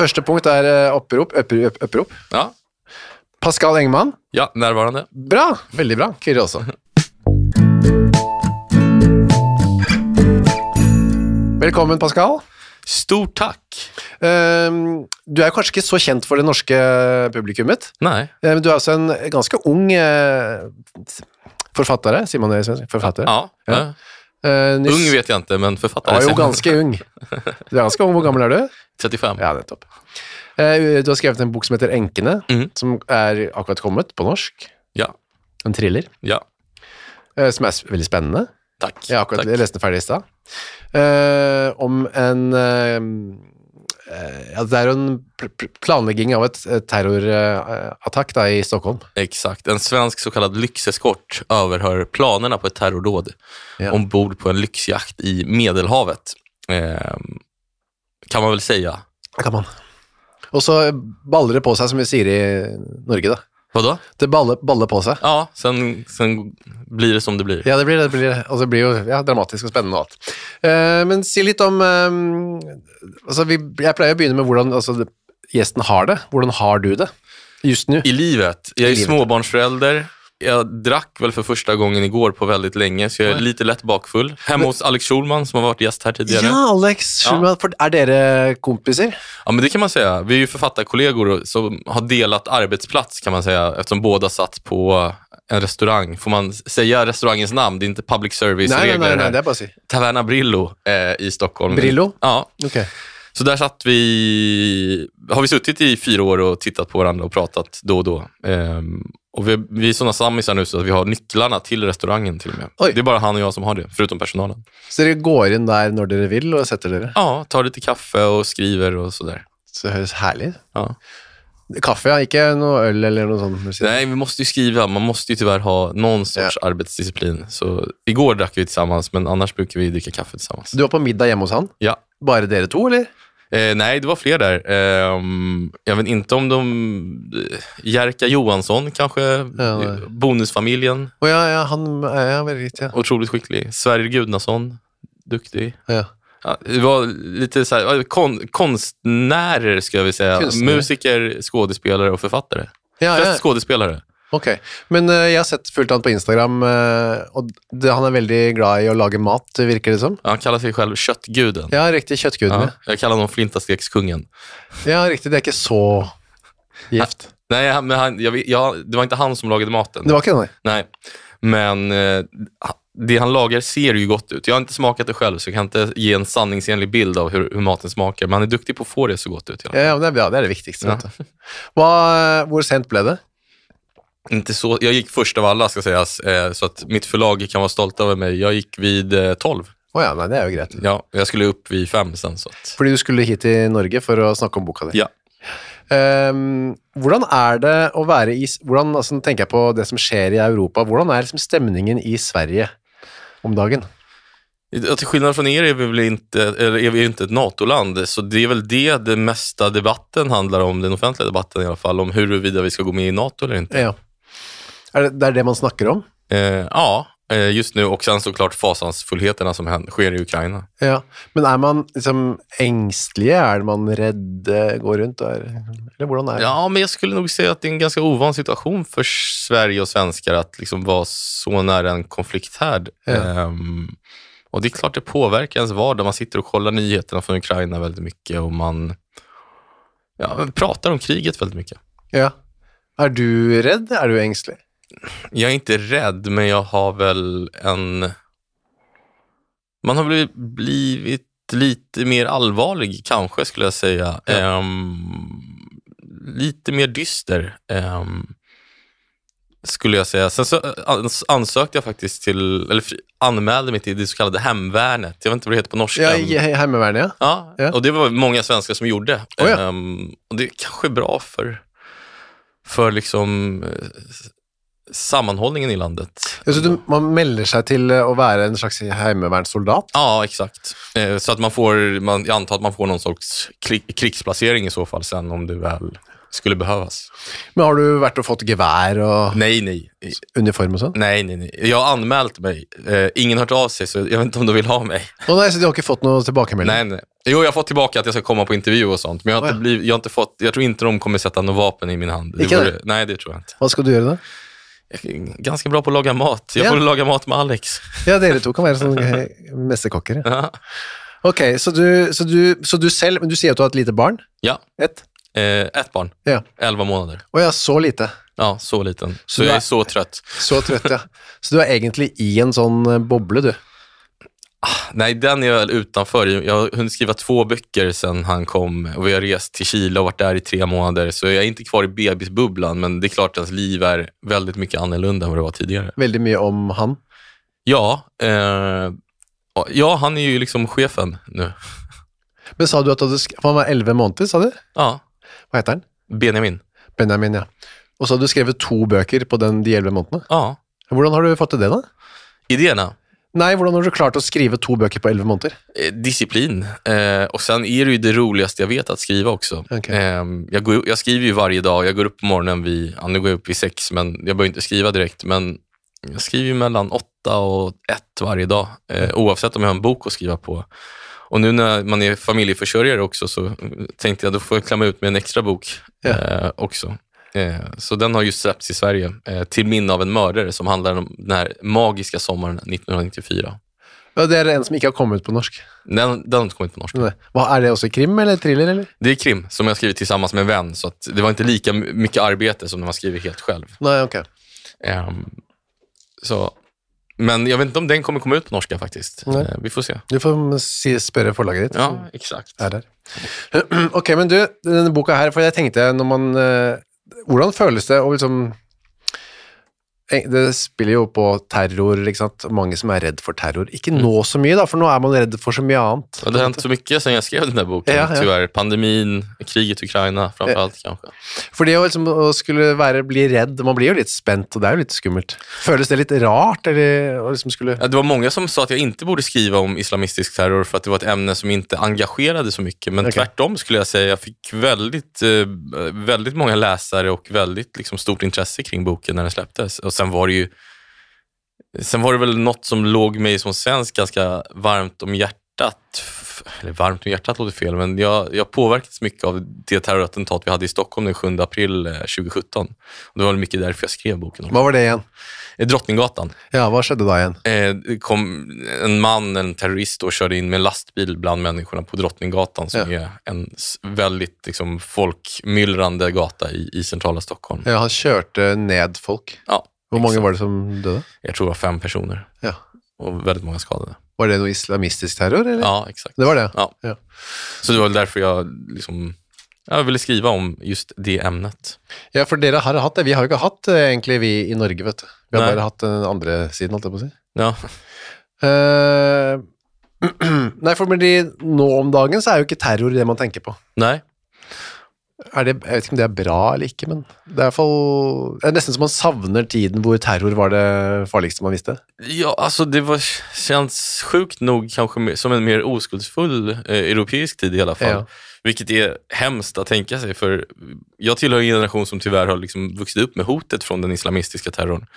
Første punkt opprop. Ja. Pascal Engman. Ja, närvarande. Bra, veldig bra. Kyrre også. Velkommen, Pascal. Stort tack. Du er kanskje ikke så kjent for det norske publikummet. Nej. Men du er også en ganske ung forfatter, sier man det i svensk? Forfatter? Ja. Ung vet jeg ikke, men forfatter. Ja, jo, ganske ung. Du er ganske ung. Hvor gammel er du? 35. Ja, nettopp. Du har skrevet en bok som heter Enkene, som er akkurat kommet på norsk. Ja. En thriller. Ja. Som er veldig spennende. Takk. Jeg har akkurat lest den ferdig i sted. Om en... det er jo en planlegging av et terrorattakk i Stockholm. Exakt. En svensk så kallad lyxeskort överhör planerna på ett terrordåd ombord på en lyxjakt i Medelhavet. Kan man väl säga. Det kan man. Og så baller det på seg, som vi sier i Norge da. Vadå? Det baller på seg. Ja, sen blir det som det blir. Ja, det blir det. Og det blir jo dramatisk og spennende og alt. Men si litt om... jeg pleier å begynne med hvordan gjesten har det. Hvordan har du det just nu? I livet. Jag är småbarnsförälder. Jag drack väl för första gången igår på väldigt länge, så jag är lite lätt bakfull. Hemma hos Alex Schulman som har varit gäst här tidigare. Ja, Alex Schulman. Ja. Är dere kompiser? Ja, men det kan man säga. Vi är ju författarkollegor som har delat arbetsplats, kan man säga, eftersom båda satt på en restaurang. Får man säga restaurangens namn? Det är inte public service-regler. Nej, det är bara att säga. Taverna Brillo i Stockholm. Brillo? Ja. Okej. Så där har vi suttit i 4 år och tittat på varandra och pratat då och då. Och vi är sådana sammisar nu så att vi har nycklarna till restaurangen till och med. Oj. Det är bara han och jag som har det, förutom personalen. Så det går in där när dere vill och sätter dere? Ja, tar lite kaffe och skriver och sådär. Så det hörs härligt. Ja. Kaffe, inte någon öl eller något sånt? Nej, vi måste ju skriva. Man måste ju tyvärr ha någon sorts arbetsdisciplin. Så igår drack vi tillsammans, men annars brukar vi dricka kaffe tillsammans. Du var på middag hemma hos han? Ja. Bara dere to, eller? Nej, det var fler där. Jag vet inte om Jerka Johansson kanske, Bonusfamiljen. Han är väldigt otroligt skicklig. Sverre Gudnason, duktig. Ja. Ja, det var lite så här, konstnärer ska jag vilja säga. Musiker, skådespelare och författare. Flest skådespelare. Okej. Men jag har sett fullt han på Instagram och han är väldigt glad i att laga mat, virker det som. Ja, han kallar sig själv köttguden. Ja, riktigt köttguden. Ja, jag kallar honom flintastekskungen. Ja, riktigt. Det är inte så gift. Nej, men det var inte han som lagade maten. Det var inte det? Nej. Men det han lagar ser ju gott ut. Jag har inte smakat det själv, så jag kan inte ge en sanningsenlig bild av hur maten smakar. Men han är duktig på att få det så gott ut. Ja, det är det viktigaste. Ja. Hvor sent blev det? Inte så. Jag gick först av alla, ska sägas, så att mitt förlag kan vara stolt över mig. Jag gick vid 12. Ja, nej, det är ju grejt. Ja, jag skulle upp vid 5 sen. Så att... Fordi du skulle hit till Norge för att snacka om boka di? Ja. Hvordan er det å være hvordan, tenker jeg på det som skjer i Europa, hvordan er liksom stämningen i Sverige om dagen? Till skillnad från er är vi inte ett NATO-land, så det är väl det mesta debatten handlar om, den offentliga debatten i alla fall, om huruvida vi ska gå med i NATO eller inte. Ja. Är det man snackar om? Ja, just nu, och sen såklart fasansfullheterna som sker i Ukraina. Ja. Men är man liksom ängstlig? Är man rädd, går runt där? Eller hvordan är det? Ja, men jag skulle nog säga att det är en ganska ovan situation för Sverige och svenskar att liksom vara så nära en konflikthärd. Ja. Och det är klart det påverkar ens vardag. Man sitter och kollar nyheterna från Ukraina väldigt mycket och man pratar om kriget väldigt mycket. Ja. Är du rädd? Är du ängslig? Jag är inte rädd, men jag har väl man har blivit lite mer allvarlig, kanske skulle jag säga. Ja. Lite mer dyster. Skulle jag säga. Sen så ansökte jag faktiskt anmälde mig till det så kallade hemvärnet. Jag vet inte vad det heter på norska. Ja, hemvärnet. Ja, och det var många svenskar som gjorde. Och det är kanske bra för liksom sammanhållningen i landet. Ja, så man melder sig till att vara en slags hemvärnssoldat? Ja, exakt. Så att jag antar att man får någon sorts krigsplacering i så fall sen om du väl skulle behövas. Men har du varit och fått gevär och Nej. uniform och så? Nej. Jag har anmält mig. Ingen har hört av sig, så jag vet inte om de vill ha mig. Nej, så du har inte fått något tillbaka-melding? Nej. Jo, jag har fått tillbaka att jag ska komma på intervju och sånt. Men jag har inte fått... Jag tror inte de kommer sätta något vapen i min hand. Nej, det tror jag inte. Vad ska du göra då? Jag är ganska bra på att laga mat. Jag får laga mat med Alex. Ja, det kan vara sån mästerkockare. Ja. Okej, så du själv, men du säger att du har ett litet barn? Ja. Ett? Ett barn. Ja. 11 månader. Och jag så lite. Ja, så liten. Så jag är så trött. Så trött, ja. Så du är egentligen i en sån boble, du? Nej, den är jag utanför. Jag har hunnit skriva 2 böcker sedan han kom. Och vi har rest till Chile och varit där i 3 månader. Så jag är inte kvar i bebisbubblan. Men det är klart att hans liv är väldigt mycket annorlunda än vad det var tidigare. Väldigt mycket om han? Ja, han är ju liksom chefen nu. Men sa du att han var 11 månader, sa du? Ja. Vad heter han? Benjamin, ja. Och så har du skrivit 2 böcker på de 11 månaderna? Ja. Hur har du fått det då? Idéerna? Nej, hur har du klart att skriva 2 böcker på 11 månader? Disciplin. Och sen är det ju det roligaste jag vet att skriva också. Okay. Jag skriver ju varje dag. Jag går upp på morgonen nu går jag upp vid 6, men jag börjar inte skriva direkt. Men jag skriver ju mellan 8 och 1 varje dag. Oavsett om jag har en bok att skriva på. Och nu när man är familjeförsörjare också, så tänkte jag då får jag klämma ut med en extra bok också. Så den har ju släppts i Sverige till minne av en mördare, som handlar om den här magiska sommaren 1994. Ja, det är en som inte har kommit på norsk. Den har inte kommit på norsk. Nej. Vad är det också, krim eller thriller eller? Det är krim som jag skrivit tillsammans med en vän, så att det var inte lika mycket arbete som när man skriver helt själv. Nej, okej. Så, men jag vet inte om den kommer komma ut på norska faktiskt. Vi får se. Du får spöra förlaget ditt. Ja, exakt. Är där. Okej, men du, den boka här, för jag tänkte när man hur känns det och liksom det spelar ju på terror, liksom, många som är rädd för terror. Inte nå så mycket då, för nu är man rädd för så mycket annat. Ja, det har hänt så mycket sen jag skrev den här boken. Tyvärr, pandemin, kriget i Ukraina framförallt kanske. För det liksom, skulle bli rädd, man blir ju lite spänt och det är ju lite skummelt. Kändes det lite rart? Eller, liksom skulle... Ja, det var många som sa att jag inte borde skriva om islamistisk terror för att det var ett ämne som inte engagerade så mycket. Men tvärtom skulle jag säga, jag fick väldigt många läsare och väldigt liksom, stort intresse kring boken när den släpptes. Och sen var det väl något som låg mig som svensk ganska varmt om hjärtat. Eller varmt om hjärtat låter fel, men jag påverkats mycket av det terrorattentat vi hade i Stockholm den 7 april 2017. Och det var mycket därför jag skrev boken. Vad var det igen? Drottninggatan. Ja, vad skedde då igen? Det kom en terrorist och körde in med en lastbil bland människorna på Drottninggatan som är en väldigt liksom, folkmyllrande gata i centrala Stockholm. Ja, han körde ned folk. Ja. Hur många var det som dödade? Jag tror det var 5 personer. Ja. Och väldigt många skadade. Var det någon islamistisk terror? Eller? Ja, exakt. Det var det? Ja. Så det var därför jag ville skriva om just det ämnet. Ja, för dere har haft det. Vi har ju inte haft egentligen vi i Norge, vet du. Vi har bara haft den andra sidan, hållt jag på att säga. Ja. Nej, för nå om dagen så är ju inte terror det man tänker på. Nej. Jag vet inte om det är bra eller inte, men det är nästan som man savner tiden hvor terror var det farligaste man visste. Ja, alltså det känns sjukt nog kanske som en mer oskuldsfull europeisk tid i alla fall. Ja. Vilket är hemskt att tänka sig, för jag tillhör en generation som tyvärr har liksom vuxit upp med hotet från den islamistiska terrorn.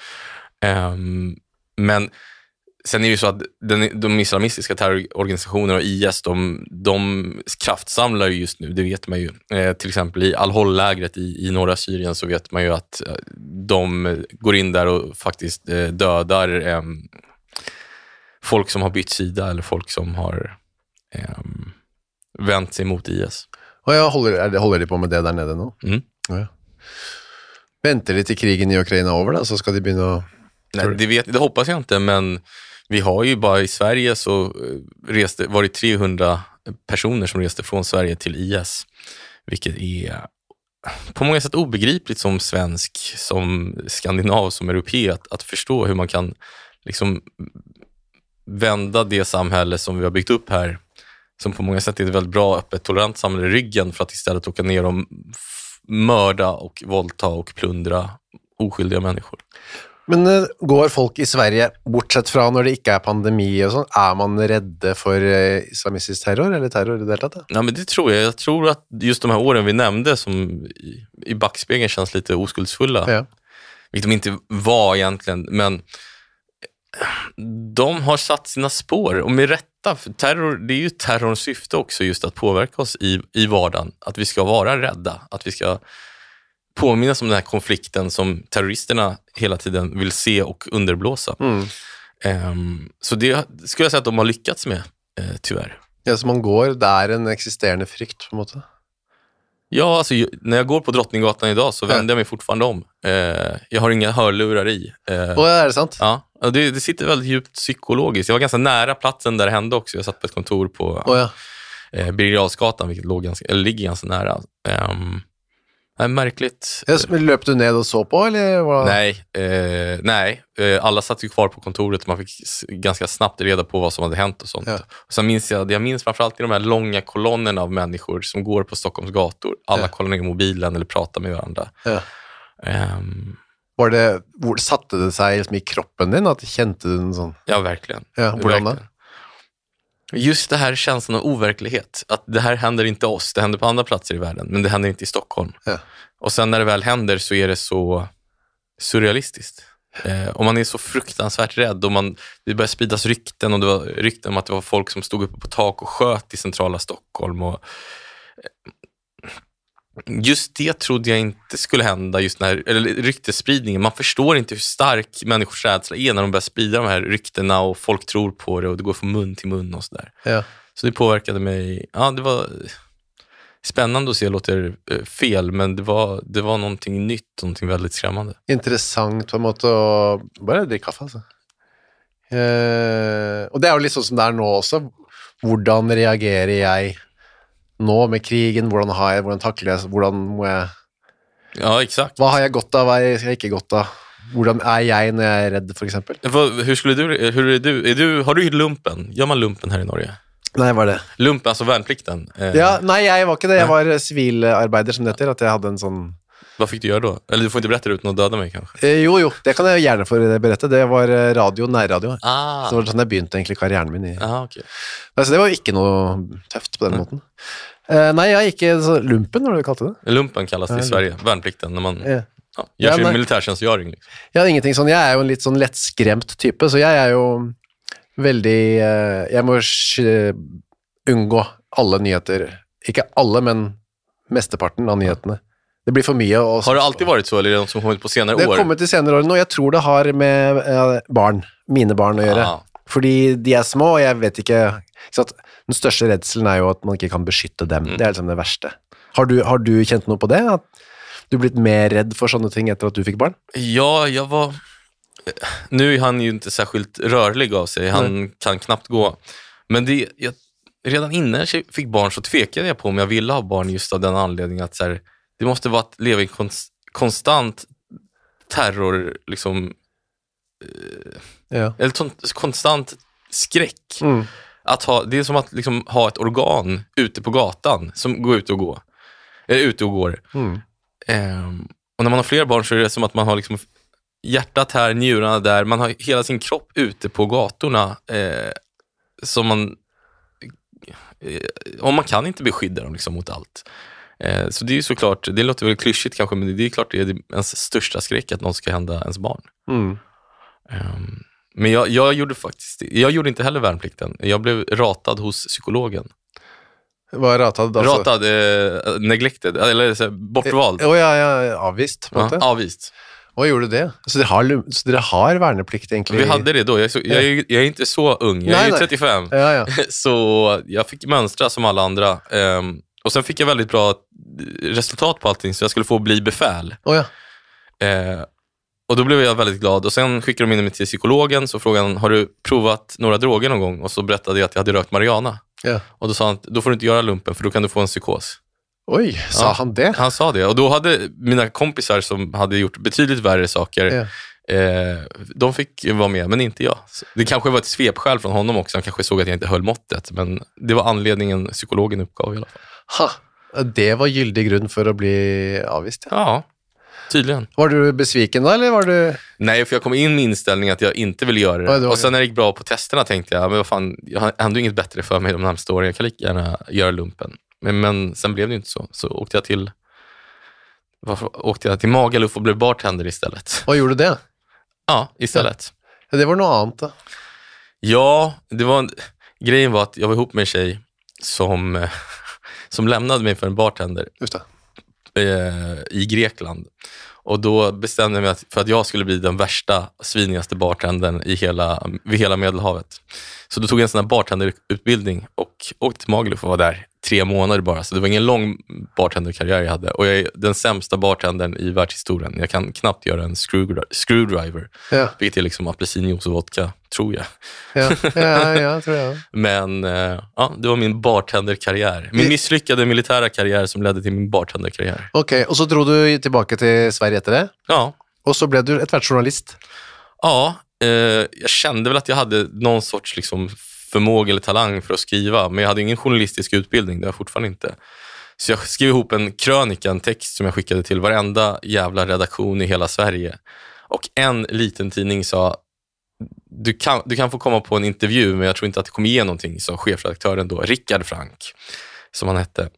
Men sen är det ju så att de islamistiska terrororganisationerna och IS, de kraftsamlar just nu, det vet man ju. Till exempel i Al-Hol-lägret i norra Syrien så vet man ju att de går in där och faktiskt dödar folk som har bytt sida eller folk som har vänt sig mot IS. Och jag håller de på med det där nere nu? Mm. Ja. Väntar de till krigen i Ukraina över då, så ska de börja... Nej, det hoppas jag inte, men vi har ju bara i Sverige så var det 300 personer som reste från Sverige till IS, vilket är på många sätt obegripligt som svensk, som skandinav, som europé, att förstå hur man kan liksom vända det samhälle som vi har byggt upp här, som på många sätt är ett väldigt bra, öppet, tolerant samhälle, ryggen för att istället åka ner och mörda och våldta och plundra oskyldiga människor. Men går folk i Sverige, bortsett fra når det ikke er pandemi og sånn, er man redde for islamistisk terror, eller terror i det hele tatt? Ja, men det tror jag. Jag tror att just de här åren vi nämnde som i backspegeln känns lite oskuldsfulla. Ja. Vilket de inte var egentligen, men de har satt sina spår, och med rätta, för terror, det är ju terrorns syfte också, just att påverka oss i vardagen, att vi ska vara rädda, att vi ska påminnas om den här konflikten som terroristerna hela tiden vill se och underblåsa. Så det skulle jag säga att de har lyckats med, tyvärr. Ja, så man går, det är en existerande frykt på något sätt. Ja, alltså när jag går på Drottninggatan idag så vänder jag mig fortfarande om. Jag har inga hörlurar i. Är det sant? Ja, det sitter väldigt djupt psykologiskt. Jag var ganska nära platsen där det hände också. Jag satt på ett kontor på Birger Jarlsgatan, vilket ligger ganska nära. Det är märkligt. Men löp du ned och så på, eller? Vad? Nej. Alla satt ju kvar på kontoret. Man fick ganska snabbt reda på vad som hade hänt och sånt. Ja. Och sen minns jag framförallt i de här långa kolonnerna av människor som går på Stockholms gator. Alla kollar ner mobilen eller pratar med varandra. Ja. Satte det sig liksom i kroppen din, att kände du en sån? Ja, verkligen. Ja, hvordan då? Just det här känslan av overklighet. Att det här händer inte oss, det händer på andra platser i världen, men det händer inte i Stockholm. Ja. Och sen när det väl händer så är det så surrealistiskt. Och man är så fruktansvärt rädd, och det börjar spridas rykten, och det var rykten om att det var folk som stod uppe på tak och sköt i centrala Stockholm. Och just det trodde jag inte skulle hända, just eller ryktesspridningen. Man förstår inte hur stark människors rädsla är när de börjar sprida de här ryktena, och folk tror på det, och det går från mun till mun och sådär. Ja. Så det påverkade mig. Ja, det var spännande att se, låter fel, men det var någonting nytt, någonting väldigt skrämmande. Intressant på en måte att bara dricka kaffe, alltså. Och det är ju liksom som det är nu också. Hvordan reagerar jag nå med krigen, hvordan takler jeg, hvordan må jeg... Ja, exakt. Vad har jag gott av, vad har jag inte gott av? Hvordan är jag när jag är rädd, för exempel? Har du lumpen? Gör man lumpen här i Norge? Nej, vad är det? Lumpen, alltså värnplikten. Ja, nej, jag var inte det. Jag var civilarbeider, som det heter, att jag hade en sån... Vad fick du göra då? Eller du får inte berätta ut något, döda mig kanske? Jo, det kan jag gärna få berätta. Det var nærradio. Så det var sånn jeg begynte egentlig karrieren min i. Okay. Altså, det var ikke noe tøft på den måten. Nej, jag gick lumpen, vad du kallade det? Lumpen kallas det i Sverige, värnplikten, när man gör sin militärtjänstgöring. Liksom. Jag har ingenting sån. Jag är ju en lite sån lättskrämt typ, så jag är ju väldigt, jag måste undgå alla nyheter. Inte alla, men mesteparten av nyheterna. Det blir för mycket. Har det alltid varit så, eller är det något som kommit på senare år? Det har kommit till senare år, och jag tror det har med mina barn att göra. Fordi de är små, och jag vet inte, så att den största rädslan är ju att man inte kan beskytta dem. Det är liksom det värsta. Har du känt något på det? Att du blivit mer rädd för sådana ting efter att du fick barn? Ja, jag var... Nu är han ju inte särskilt rörlig av sig. Han kan knappt gå. Men redan innan jag fick barn så tvekade jag på om jag ville ha barn, just av den anledningen att så här, det måste vara att leva i konstant terror, liksom, eller konstant skräck. Det är som att liksom ha ett organ ute på gatan som går ut och går. Eller ute och går. Och när man har fler barn så är det som att man har liksom hjärtat här, njurarna där. Man har hela sin kropp ute på gatorna. Som och man kan inte beskydda dem liksom mot allt. Så det är ju såklart, det låter väl klyschigt kanske, men det är klart det är ens största skräck att något ska hända ens barn. Men jag gjorde inte heller värnplikten. Jag blev ratad hos psykologen. Vad är ratad? Alltså? Ratad, neglected, eller bortvald. Ja, avvist. Avvist. Vad gjorde det? Så det har värnplikt egentligen? Vi hade det då. Jag är inte så ung. Jag är 35. Ja. Så jag fick mönstra som alla andra. Och sen fick jag väldigt bra resultat på allting, så jag skulle få bli befäl. Och då blev jag väldigt glad. Och sen skickade de in mig till psykologen, så frågade han, har du provat några droger någon gång? Och så berättade jag att jag hade rökt marijuana. Och då sa han, då får du inte göra lumpen, för då kan du få en psykos. Oj, sa han det? Han sa det. Och då hade mina kompisar som hade gjort betydligt värre saker, de fick vara med, men inte jag. Så det kanske var ett svepskäl från honom också. Han kanske såg att jag inte höll måttet, men det var anledningen psykologen uppgav i alla fall. Det var gyldig grund för att bli avvist. Ja. Tydligen. Var du besviken då, eller var du... Nej, för jag kom in med inställningen att jag inte ville göra det. Ja, det var och sen när det gick bra på testerna tänkte jag, men vad fan, jag har ändå inget bättre för mig de närmaste åren. Jag kan lika gärna göra lumpen. Men sen blev det inte så. Så åkte jag till Magaluf och blev bartender istället. Vad gjorde du det? Ja, istället. Ja, det var något annat då. Ja, grejen var att jag var ihop med en tjej som lämnade mig för en bartender. Just det. I Grekland. Och då bestämde jag mig för att jag skulle bli den värsta, svinigaste bartendern vid hela Medelhavet. Så då tog jag en sån här bartenderutbildning och åkte till Magaluf och var där 3 månader bara. Så det var ingen lång bartenderkarriär jag hade. Och jag är den sämsta bartendern i världshistorien. Jag kan knappt göra en screwdriver. Ja. Vilket är liksom apelsinjuice och vodka, tror jag. Ja, tror jag. Men det var min bartenderkarriär. Min misslyckade militära karriär som ledde till min bartenderkarriär. Okej, och så drog du tillbaka till Sverige efter det? Ja. Och så blev du ett journalist? Ja, jag kände väl att jag hade någon sorts liksom förmåga eller talang för att skriva. Men jag hade ingen journalistisk utbildning, det har jag fortfarande inte. Så jag skrev ihop en krönika, en text som jag skickade till varenda jävla redaktion i hela Sverige. Och en liten tidning sa, du kan få komma på en intervju, men jag tror inte att det kommer ge någonting, sa chefredaktören då, Rickard Frank, som han hette.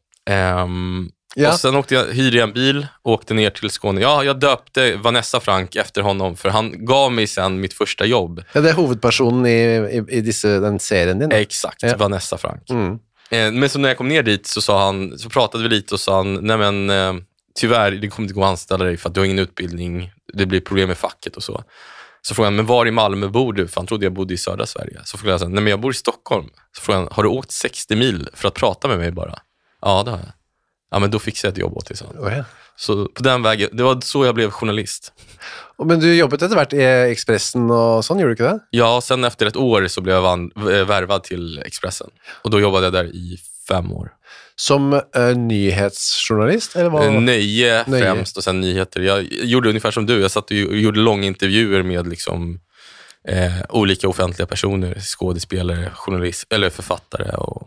Och sen hyrde jag en bil och åkte ner till Skåne. Ja, jag döpte Vanessa Frank efter honom, för han gav mig sen mitt första jobb. Ja, det är huvudpersonen i den serien din. Exakt, ja. Vanessa Frank. Men så när jag kom ner dit så pratade vi lite och sa han, nej men tyvärr, det kommer inte gå att anställa dig för att du har ingen utbildning, det blir problem med facket och så. Så frågade han, men var i Malmö bor du? För han trodde jag bodde i södra Sverige. Så frågade jag, nej men jag bor i Stockholm. Så frågade han, har du åkt 60 mil för att prata med mig bara? Ja, det har jag. Ja, men då fixade jag ett jobb åt dig, så. Så på den vägen, det var så jag blev journalist. Men du jobbade efterhvert i Expressen och sånt, gjorde du inte det? Ja, sen efter ett år så blev jag värvad till Expressen. Och då jobbade jag där i 5 år. Som nyhetsjournalist? Eller vad? Nöje främst och sen nyheter. Jag gjorde ungefär som du. Jag satt och gjorde långa intervjuer med liksom, olika offentliga personer. Skådespelare, journalist eller författare och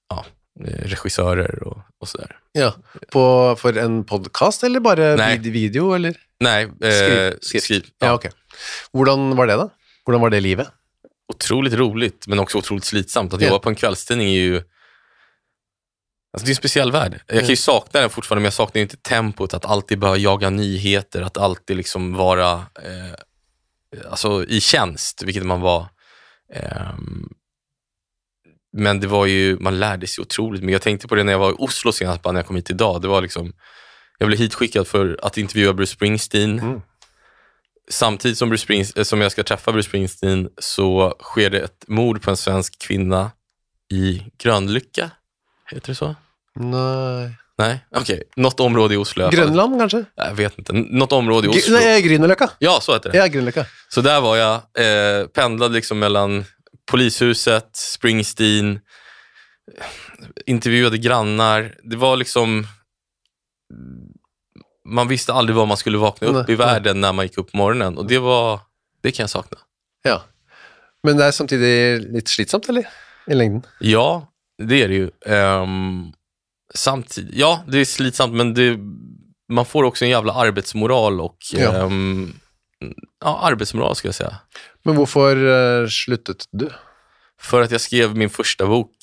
regissörer och sådär. Ja, för en podcast eller bara video? Eller? Nej, skriv. Ja, okej. Hvordan var det då? Hvordan var det livet? Otroligt roligt, men också otroligt slitsamt. Att jobba på en kvällstidning är ju... Alltså det är en speciell värld. Jag kan ju sakna den fortfarande, men jag saknar inte tempot. Att alltid bara jaga nyheter. Att alltid liksom vara alltså i tjänst, vilket man var. Men det var ju, man lärde sig otroligt. Men jag tänkte på det när jag var i Oslo senast, bara när jag kom hit idag. Det var liksom, jag blev hitskickad för att intervjua Bruce Springsteen. Samtidigt som jag ska träffa Bruce Springsteen så sker det ett mord på en svensk kvinna i Grönlycka. Heter det så? Nej, okej. Något område i Oslo. Grönland kanske? Jag vet inte. Något område i Oslo. Grünerløkka. Ja, så heter det. Ja, Grünerløkka. Så där var jag. Pendlade liksom mellan polishuset, Springsteen, intervjuade grannar. Det var liksom... Man visste aldrig vad man skulle vakna upp i världen när man gick upp på morgonen. Och det kan jag sakna. Ja. Men det är samtidigt lite slitsamt, eller? I längden? Ja, det är det ju. Samtidigt, ja, det är slitsamt, men man får också en jävla arbetsmoral och arbetsmoral ska jag säga. Men varför slutade du? För att jag skrev min första bok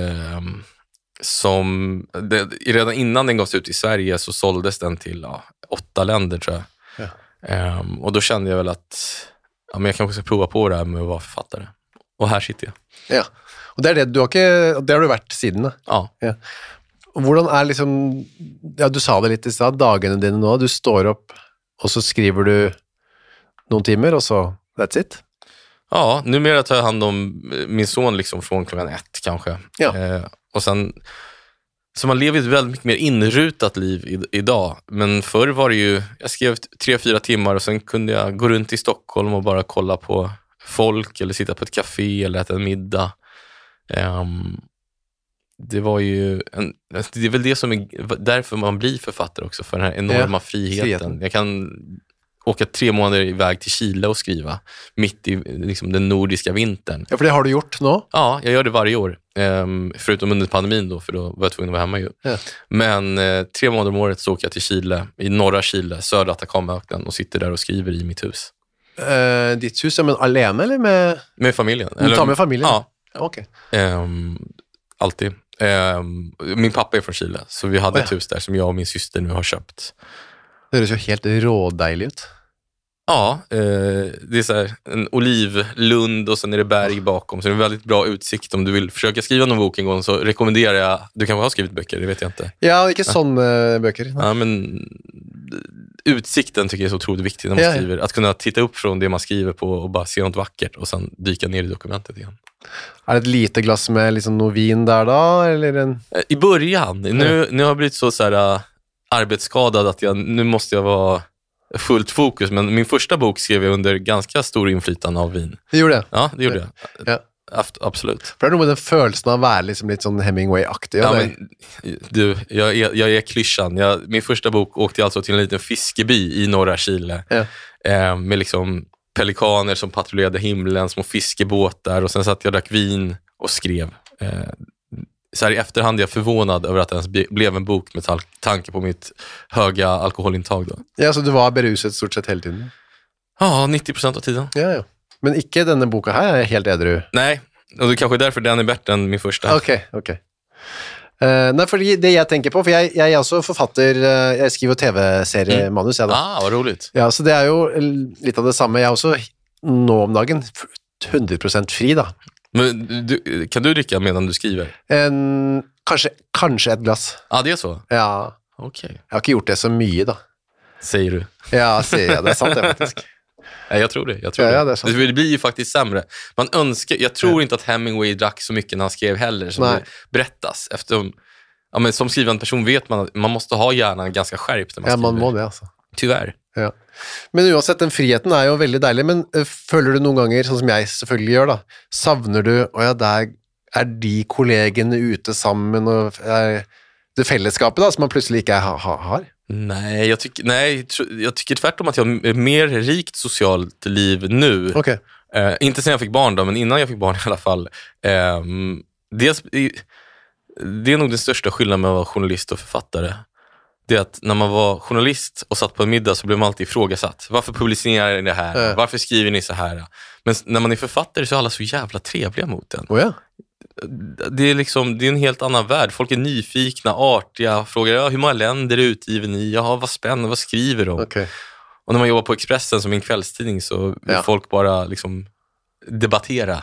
redan innan den gavs ut i Sverige så såldes den till 8 länder tror jag. Ja. Och då kände jag väl att men jag kanske ska prova på det här med att vara författare. Och här sitter jag. Ja, och det är det det har du varit sedan. Ja. Och hvordan är liksom, du sa det lite så dagarna dina nu, du står upp och så skriver du någon timmar och så that's it. Ja, numera tar jag hand om min son liksom från klockan 1 kanske. Ja. Och sen, så man lever ett väldigt mycket mer inrutat liv idag. Men förr var det ju, jag skrev 3-4 timmar och sen kunde jag gå runt i Stockholm och bara kolla på folk eller sitta på ett café eller äta en middag. Det var ju det är väl det som är därför man blir författare också, för den här enorma friheten. Jag kan åka 3 månader iväg till Chile och skriva mitt i liksom, den nordiska vintern. Ja, för det har du gjort nu? Ja, jag gör det varje år. Förutom under pandemin då, för då var jag tvungen att vara hemma ju. Ja. Men 3 månader om året så åker jag till Chile, i norra Chile, södra Atacamaöknen och sitter där och skriver i mitt hus. Ditt hus, men alene eller med... Med familjen. Du tar med familjen? Ja. Okej. Alltid. Min pappa är från Chile, så vi hade ett hus där som jag och min syster nu har köpt. Det är ju helt rådejligt ut. Ja, det är så här en olivlund och sen är det berg bakom, så det är en väldigt bra utsikt. Om du vill försöka skriva någon bok en gång så rekommenderar jag, du kanske har skrivit böcker, det vet jag inte. Ja, inte sådana böcker. Ja, men utsikten tycker jag är så otroligt viktig när man skriver. Att kunna titta upp från det man skriver på och bara se något vackert och sen dyka ner i dokumentet igen. Är det ett litet glas med liksom någon vin där då? Eller en... I början. Nu har jag blivit så här arbetsskadad att nu måste jag vara fullt fokus. Men min första bok skrev jag under ganska stor inflytande av vin. Det gjorde det? Ja, det gjorde jag. Ja. Absolut. För det är nog med den känslan av att vara liksom lite sån Hemingway-aktig. Ja, men, du, jag är klyschan. Min första bok åkte alltså till en liten fiskeby i norra Chile. Ja. Med liksom pelikaner som patrullerade himlen, små fiskebåtar, och sen satt jag och drack vin och skrev. Så här i efterhand är jag förvånad över att det ens blev en bok med tanke på mitt höga alkoholintag då. Ja, så du var berusad stort sett hela tiden? Ja, 90% av tiden. Ja. Men inte denna boken här är helt edru? Nej, och det är kanske därför den är bättre än min första. Okej. Nej, för det jag tänker på, för jag är också författare, jag skriver tv-seriemanus. Vad roligt. Ja, så det är ju lite av det samma. Jag är också nu om dagen 100% fri då. Men kan du dricka medan du skriver? Kanske ett glas. Ja, det är så? Ja. Okej. Jag har inte gjort det så mycket då. Säger du? Ja, säger jag. Det är sant det faktiskt. Nej, jag tror det. Det blir ju faktiskt sämre. Man önskar, jag tror inte att Hemingway drack så mycket när han skrev heller som det berättas. Eftersom, men som skrivande person vet man att man måste ha hjärnan ganska skärpt när man skriver. Ja, man må det alltså. Tyvärr. Ja. Men oavsett, den friheten är ju väldigt deilig, men føler du någon gånger, sånn som jag selvfølgelig gör då, savner du, där är de kollegene ute sammen, och det fällskapet då, som man plötsligt inte har? Nej, jag tycker tvärtom att jag har ett mer rikt socialt liv nu. Okay. Inte sen jag fick barn då, men innan jag fick barn i alla fall. Det är nog den största skillnaden med att vara journalist och författare. Det är att när man var journalist och satt på en middag så blev man alltid ifrågasatt. Varför publicerar ni det här? Varför skriver ni så här? Men när man är författare så är alla så jävla trevliga mot en. Oh ja. Det är en helt annan värld. Folk är nyfikna, artiga, frågar hur många länder är utgiven i? Jaha, vad spännande, vad skriver de? Okay. Och när man jobbar på Expressen som en kvällstidning så vill folk bara liksom debattera.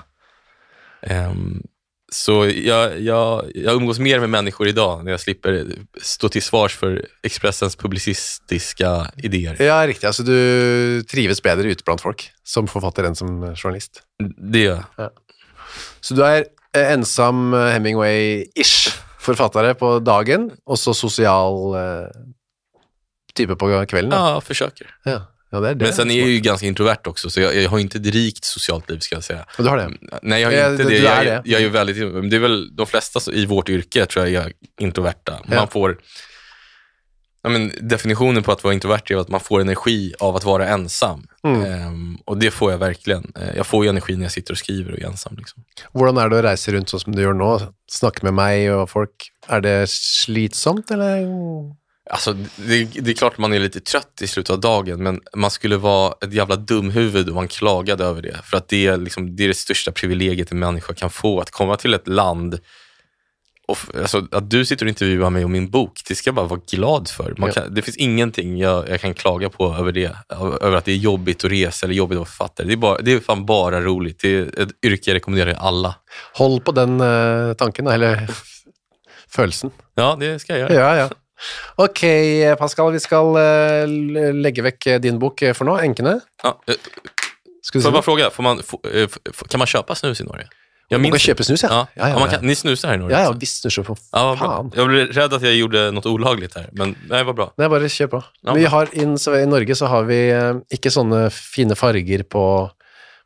Så jag umgås mer med människor idag när jag slipper stå till svars för Expressens publicistiska idéer. Ja, riktigt. Alltså du trivs bättre ute bland folk som författare än som journalist. Det gör jag. Ja. Så du är ensam Hemingway-ish författare på dagen och så social typ på kvällen? Då? Ja, försöker. Ja, det. Men sen är jag ju ganska introvert också, så jag har inte ett rikt socialt liv, ska jag säga. Och du har det? Nej, jag har inte det. Jag är ju väldigt, det är väl de flesta i vårt yrke tror jag är introverta. Man får, definitionen på att vara introvert är att man får energi av att vara ensam. Och det får jag verkligen. Jag får ju energi när jag sitter och skriver och är ensam. Liksom. Hvordan är det att resa runt så som du gör nu? Snacka med mig och folk. Är det slitsamt eller? Alltså, det är klart att man är lite trött i slutet av dagen, men man skulle vara ett jävla dumhuvud om man klagade över det. För att det är det största privilegiet en människa kan få, att komma till ett land och alltså, att du sitter och intervjuar mig om min bok, det ska jag bara vara glad för. Det finns ingenting jag kan klaga på över det, över att det är jobbigt att resa eller jobbigt att författa. Det är fan bara roligt. Det är ett yrke jag rekommenderar alla. Håll på den tanken, eller födelsen. Ja, det ska jag göra. Ja. Okej, Pascal, vi ska lägga väck din bok för nu, Enkene. Ja, får jag bara fråga, kan man köpa snus i Norge? Man kan köpa snus, ja. Ni snusar här i Norge? Ja, visst snusar på fan. Jag blev rädd att jag gjorde något olagligt här, men det var bra. Nej, bara kör på. I Norge så har vi inte sådana fina färger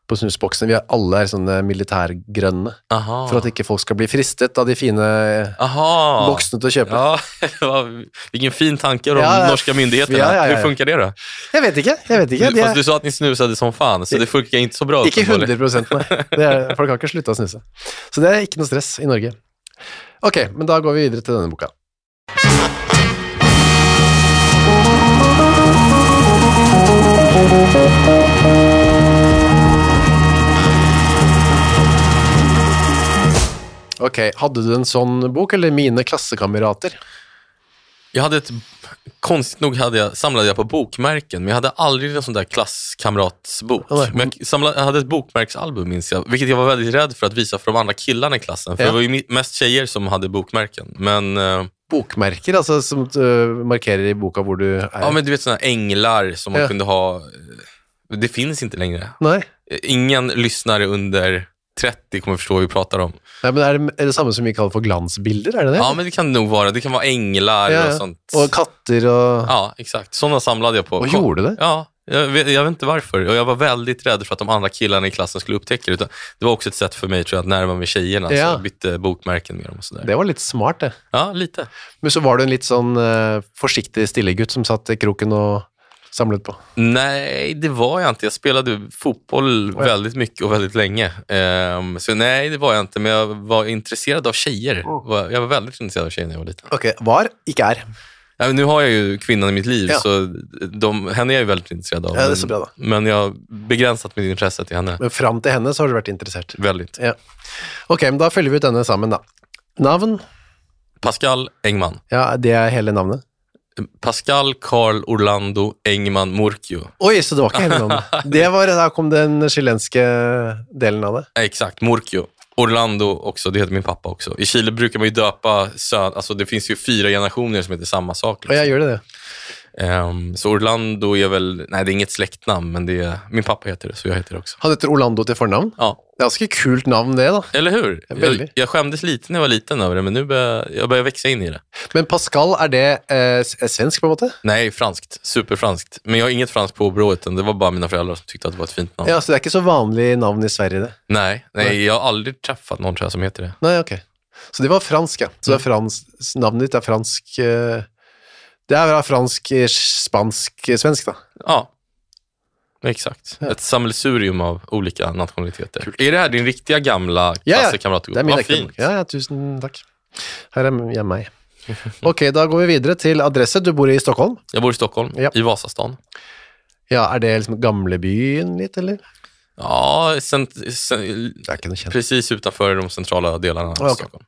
på snusboksen. Vi alle er sånne militærgrønne. Aha. For at ikke folk skal bli fristet av de fine boksene til å kjøpe. Ja, vilken fin tanke av de norska myndigheterna. Ja. Hur funkar det då? Jeg vet ikke. Fast du sa at ni snusade som fan, så det funkar ikke så bra. Ikke 100%, nei. Folk har ikke sluttet å snuse. Så det er ikke noe stress i Norge. Ok, men da går vi videre til denne boka. Ok, hadde du en sånn bok, eller mine klassekamerater? Jag hade konstigt nog samlade jag på bokmärken, men jag hade aldrig en sån där klasskamratsbok. Men jag hade ett bokmärksalbum, minns jag, vilket jag var väldigt rädd för att visa för de andra killarna i klassen. För det var ju mest tjejer som hade bokmärken. Men bokmärker, alltså som markerar i boka hvor du är. Ja, men du vet såna änglar som man kunde ha. Det finns inte längre. Nej. Ingen lyssnare under 30 kommer förstå vad vi pratar om. Nej, men är det samma som vi kallar för glansbilder, är det det? Ja, men det kan det nog vara. Det kan vara änglar och sånt. Och katter och... Ja, exakt. Sådana samlade jag på. Och gjorde det? Ja, jag vet inte varför. Och jag var väldigt rädd för att de andra killarna i klassen skulle upptäcka det. Utan det var också ett sätt för mig, tror jag, att närma mig tjejerna. Så jag bytte bokmärken med dem och sådär. Det var lite smart, det. Ja, lite. Men så var du en lite sån försiktig stillegutt som satt i kroken och samlet på? Nej, det var jag inte. Jag spelade fotboll väldigt mycket och väldigt länge. Så nej, det var jag inte. Men jag var intresserad av tjejer. Jag var väldigt intresserad av tjejer när jag var liten. Okej, var? Ikke är? Ja, nu har jag ju kvinnan i mitt liv, så henne är jag ju väldigt intresserad av. Ja, det är så bra då. Men jag har begränsat mitt intresse till henne. Men fram till henne så har du varit intresserad? Väldigt. Ja. Okej, men då följer vi ut denne sammen da. Navn? Pascal Engman. Ja, det är hela navnet. Pascal Carl Orlando Engman Murcio. Oj, så det var inte hela namnet. Det var, där kom den chilenska delen av det. Exakt, Murcio. Orlando också, det heter min pappa också. I Chile brukar man ju döpa sön, alltså det finns ju 4 generationer som heter samma sak. Liksom. Och jag gör det. Så Orlando är väl, nej det är inget släktnamn, men det är, min pappa heter det, så jag heter det också. Han heter Orlando till förnamn? Ja. Det är ganska kul namn det då. Eller hur? Jag skämdes lite när jag var liten över det, men nu börjar jag växa in i det. Men Pascal, är det svensk på något sätt? Nej, franskt. Superfranskt. Men jag har inget franskt påbrå, utan det var bara mina föräldrar som tyckte att det var ett fint namn. Ja, så det är inte så vanligt namn i Sverige det? Nej, jag har aldrig träffat någon tror jag som heter det. Nej, okej. Så det var franska. Så det är namnet ditt är fransk... Det är fransk, spansk, svensk då? Ja, exakt. Ja. Ett sammelsurium av olika nationaliteter. Kul. Är det här din riktiga gamla klassekamrat? Ja, det är min fint. Ja, tusen tack. Här är jag mig. Okej, då går vi vidare till adressen. Du bor i Stockholm? Jag bor i Stockholm, i Vasastan. Ja, är det liksom gamla byn lite eller? Ja, precis utanför de centrala delarna av Stockholm.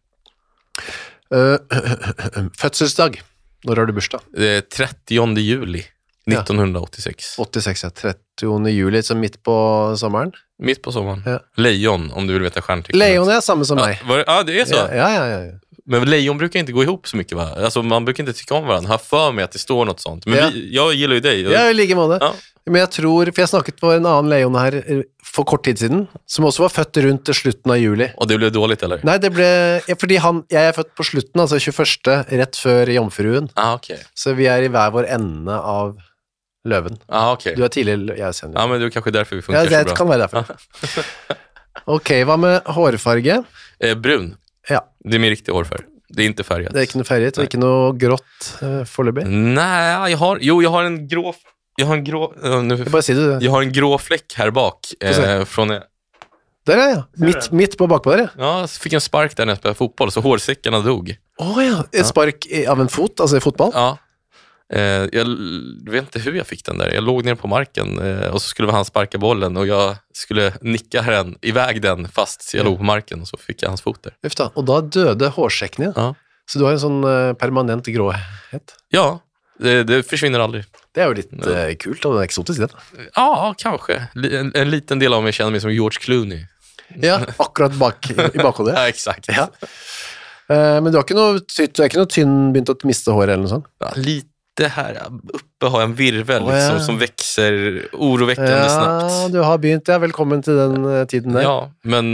Födelsedag. När har du bursdag? Det är 30 juli 1986. 86, ja. 30 juli, så mitt på sommaren. Mitt på sommaren. Ja. Lejon, om du vill veta stjärntecknet. Lejon är samma som mig. Ja, det är så? Ja. Men lejon brukar inte gå ihop så mycket, va? Alltså, man brukar inte tycka om varandra. Har för mig att det står något sånt. Men jag gillar ju dig. Jag ligger med det. Ja. Men jag tror, för jag snakket på en annan lejon här för kort tid siden, som också var född runt slutten av juli. Och det blev dåligt, eller? Nej, det blev, fordi jag är född på slutten, alltså 21, rätt för jomfruen. Okay. Så vi är i hver vår ände av löven. Okay. Du är tidigare, jag sen. Ja, men det är kanske därför vi funkar så bra. Ja, det kan vara därför. Okej, vad med hårfarge? Brun. Ja. Det är min riktiga hårfärg. Det är inte färgat. Det är inte något färgat, och inte något grått förlöbig? Nej, jag har en grå... Jag har en grå fläck här bak från... Där är jag. Mitt på bakpå där. Ja, så fick jag en spark där när jag spelade fotboll, så hårsäckarna dog. En spark av en fot, alltså i fotboll? Ja. Jag vet inte hur jag fick den där. Jag låg ner på marken och så skulle han sparka bollen och jag skulle nicka iväg den fast jag låg på marken, och så fick jag hans fot där. Efter. Och då döde hårsäcken. Ja. Så du har en sån permanent gråhet? Ja. Det försvinner aldrig. Det är ju lite kul och exotiskt. Ja, kanske. En liten del av mig känner mig som George Clooney. Ja, akkurat i bakhodet. Ja, exakt. Ja. Men du har inte något tynn begynt att mista hår eller något sånt? Ja, lite här uppe har jag en virvel som växer oroväckande snabbt. Ja, du har begynt. Jag är välkommen till den tiden där. Ja, men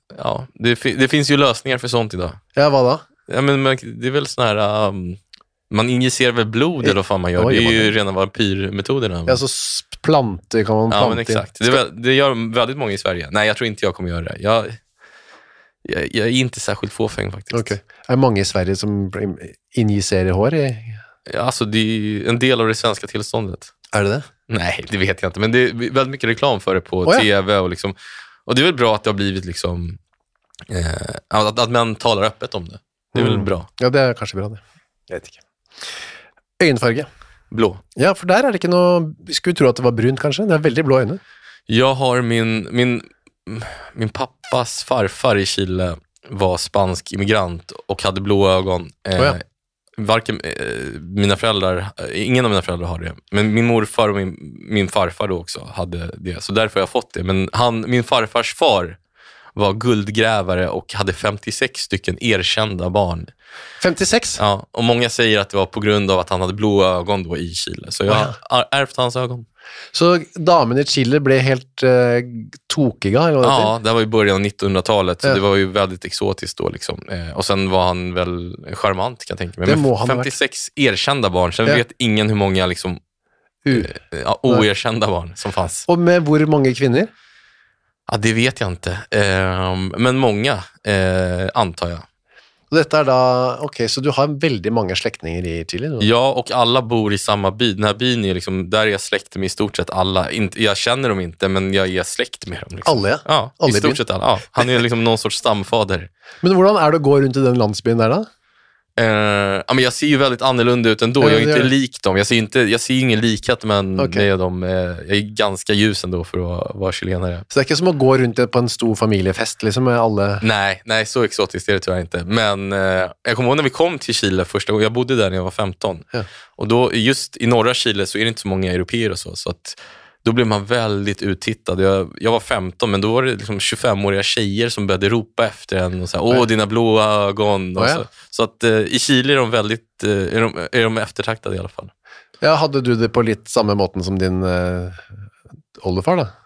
det finns ju lösningar för sånt idag. Ja, vad då? Ja, men det är väl sån här... Man injicerar väl blod eller vad fan man gör. Ja, Det är gör man ju rena vampyrmetoderna. Ja, så plantor kan man planta. Ja, men exakt. Det gör väldigt många i Sverige. Nej, jag tror inte jag kommer göra det. Jag är inte särskilt fåfäng faktiskt. Okay. Är det många i Sverige som injicerar hår i? Ja, alltså det är en del av det svenska tillståndet. Är det det? Nej, det vet jag inte. Men det är väldigt mycket reklam för det på tv. Och, liksom, och det är väl bra att det har blivit liksom, att män talar öppet om det. Det är väl bra. Ja, det är kanske bra det. Jag vet inte. Ögonfärg. Blå. Ja, för där är det inte något... Vi skulle tro att det var brunt kanske. Det är väldigt blå ögon. Jag har min pappas farfar i Chile var spansk immigrant och hade blå ögon. Varken mina föräldrar, ingen av mina föräldrar har det, men min morfar och min farfar då också hade det, så därför har jag fått det. Men min farfars far var guldgrävare och hade 56 stycken erkända barn. 56? Ja, och många säger att det var på grund av att han hade blå ögon då i Chile, så jag har ärvt hans ögon. Så damen i Chile blev helt tokiga? Eller vad ja, det var i början av 1900-talet, så det var ju väldigt exotiskt då liksom. Och sen var han väl charmant, kan jag tänka mig. Men 56 erkända barn, sen vet ingen hur många liksom oerkända barn som fanns. Och med hur många kvinnor? Ja, det vet jag inte. Men många, antar jag. Och detta är då, okej, så du har väldigt många släktingar i Chile då? Ja, och alla bor i samma by. Den här byn är liksom, där är jag släkt med i stort sett alla. Jag känner dem inte, men jag är släkt med dem. Liksom. Alla? Ja, i stort sett alla. Ja, han är liksom någon sorts stamfader. Men hur är det att gå runt i den landsbyn där då? Men jag ser ju väldigt annorlunda ut ändå. Jag är inte lik dem. Jag ser ingen likhet med dem. Jag är ganska ljus ändå för att vara chilenare. Så det är inte som att gå runt på en stor familjefest liksom med alla... Nej, så exotiskt är det tyvärr inte. Men jag kommer ihåg när vi kom till Chile första gången. Jag bodde där när jag var 15. Ja. Och då, just i norra Chile så är det inte så många europeer och så att då blev man väldigt uttittad. Jag var 15, men då var det liksom 25-åriga tjejer som började ropa efter en och så dina blåa ögon. Och så att i Chile är de väldigt är de eftertraktade i alla fall. Ja, hade du det på lite samma måten som din oldefar då?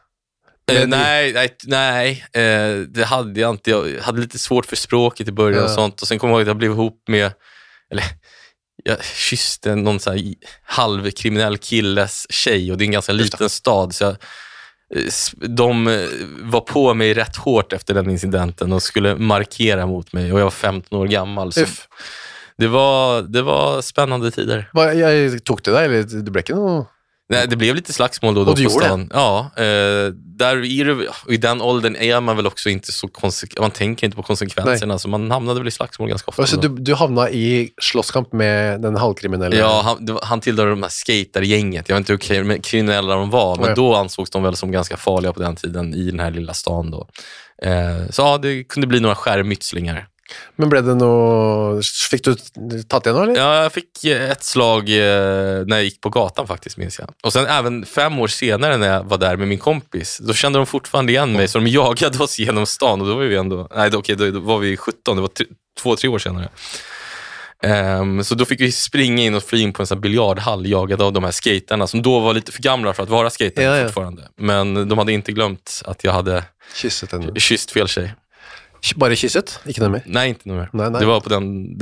Nej, det hade jag inte. Jag hade lite svårt för språket i början och sånt. Och sen kom jag ihåg att jag blev ihop med... Jag kysste någon så här halvkriminell killes tjej, och det är en ganska liten stad, så de var på mig rätt hårt efter den incidenten och skulle markera mot mig, och jag var 15 år gammal. Så det var spännande tider. Jag tog det där, eller det blev inte något... Nej, det blev lite slagsmål då på stan. Ja, där i den åldern är man väl också inte så man tänker inte på konsekvenserna. Så man hamnade väl i slagsmål ganska ofta. Så du hamnade i slåsskamp med den halvkriminella? Ja, han tillhörde de här skatergänget. Jag vet inte hur kriminella de var, men då ansågs de väl som ganska farliga på den tiden i den här lilla stan då. Så ja, det kunde bli några skärmytslingar. Men blev det fick du tatt det eller? Ja, jag fick ett slag när jag gick på gatan faktiskt, minns jag. Och sen även 5 år senare när jag var där med min kompis, då kände de fortfarande igen mig, så de jagade oss genom stan, och då var vi ändå, då var vi 17, det var 2-3 år senare. Så då fick vi springa in och fly in på en sån här biljardhall, jagade av de här skaterna som då var lite för gamla för att vara skater fortfarande. Men de hade inte glömt att jag hade kysst fel tjej. Bara kysset? Inte något mer? Nej, inte något mer. Nej. Det var på den...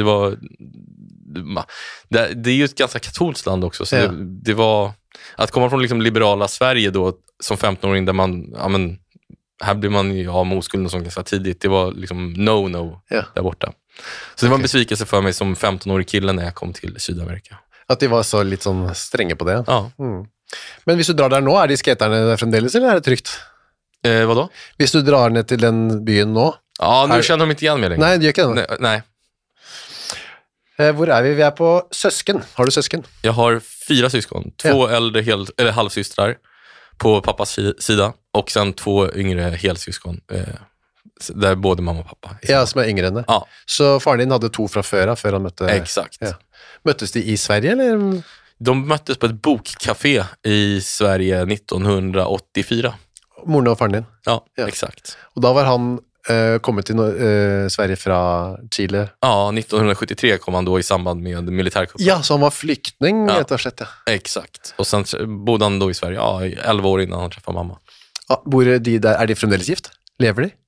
Det är ju ett ganska katolskt land också. Så det var... Att komma från liksom liberala Sverige då som 15-åring, där man... Ja, men, här blir man ju av med oskulden och sånt ganska tidigt. Det var liksom no där borta. Så det var en besvikelse för mig som 15-årig kille när jag kom till Sydamerika. Att de var så lite sån stränga på det? Ja. Men om du drar där nu, är de skaterna där framdeles, eller är det tryggt? Vadå? Om du drar ner till den byn nu? Ja, nu känner de inte igen mig längre. Nej, det gör inte det. Nej. Var är vi? Vi är på sösken. Har du sösken? Jag har 4 syskon. 2 äldre halvsystrar på pappas sida, och sen 2 yngre helsyskon. Där både mamma och pappa. Ja, som är yngre än det. Ja. Så far din hade 2 från för han mötte... Exakt. Ja. Möttes de i Sverige, eller? De möttes på ett bokcafé i Sverige 1984. Moren och far din? Ja, exakt. Och då var han kommit till Sverige från Chile? Ja, 1973 kom han då i samband med militärkuppen. Ja, så han var flykting rätt och slett, Exakt. Och sen bodde han då i Sverige 11 år innan han träffade mamma. Ja, bor de där, är de framdeles gift? Lever de?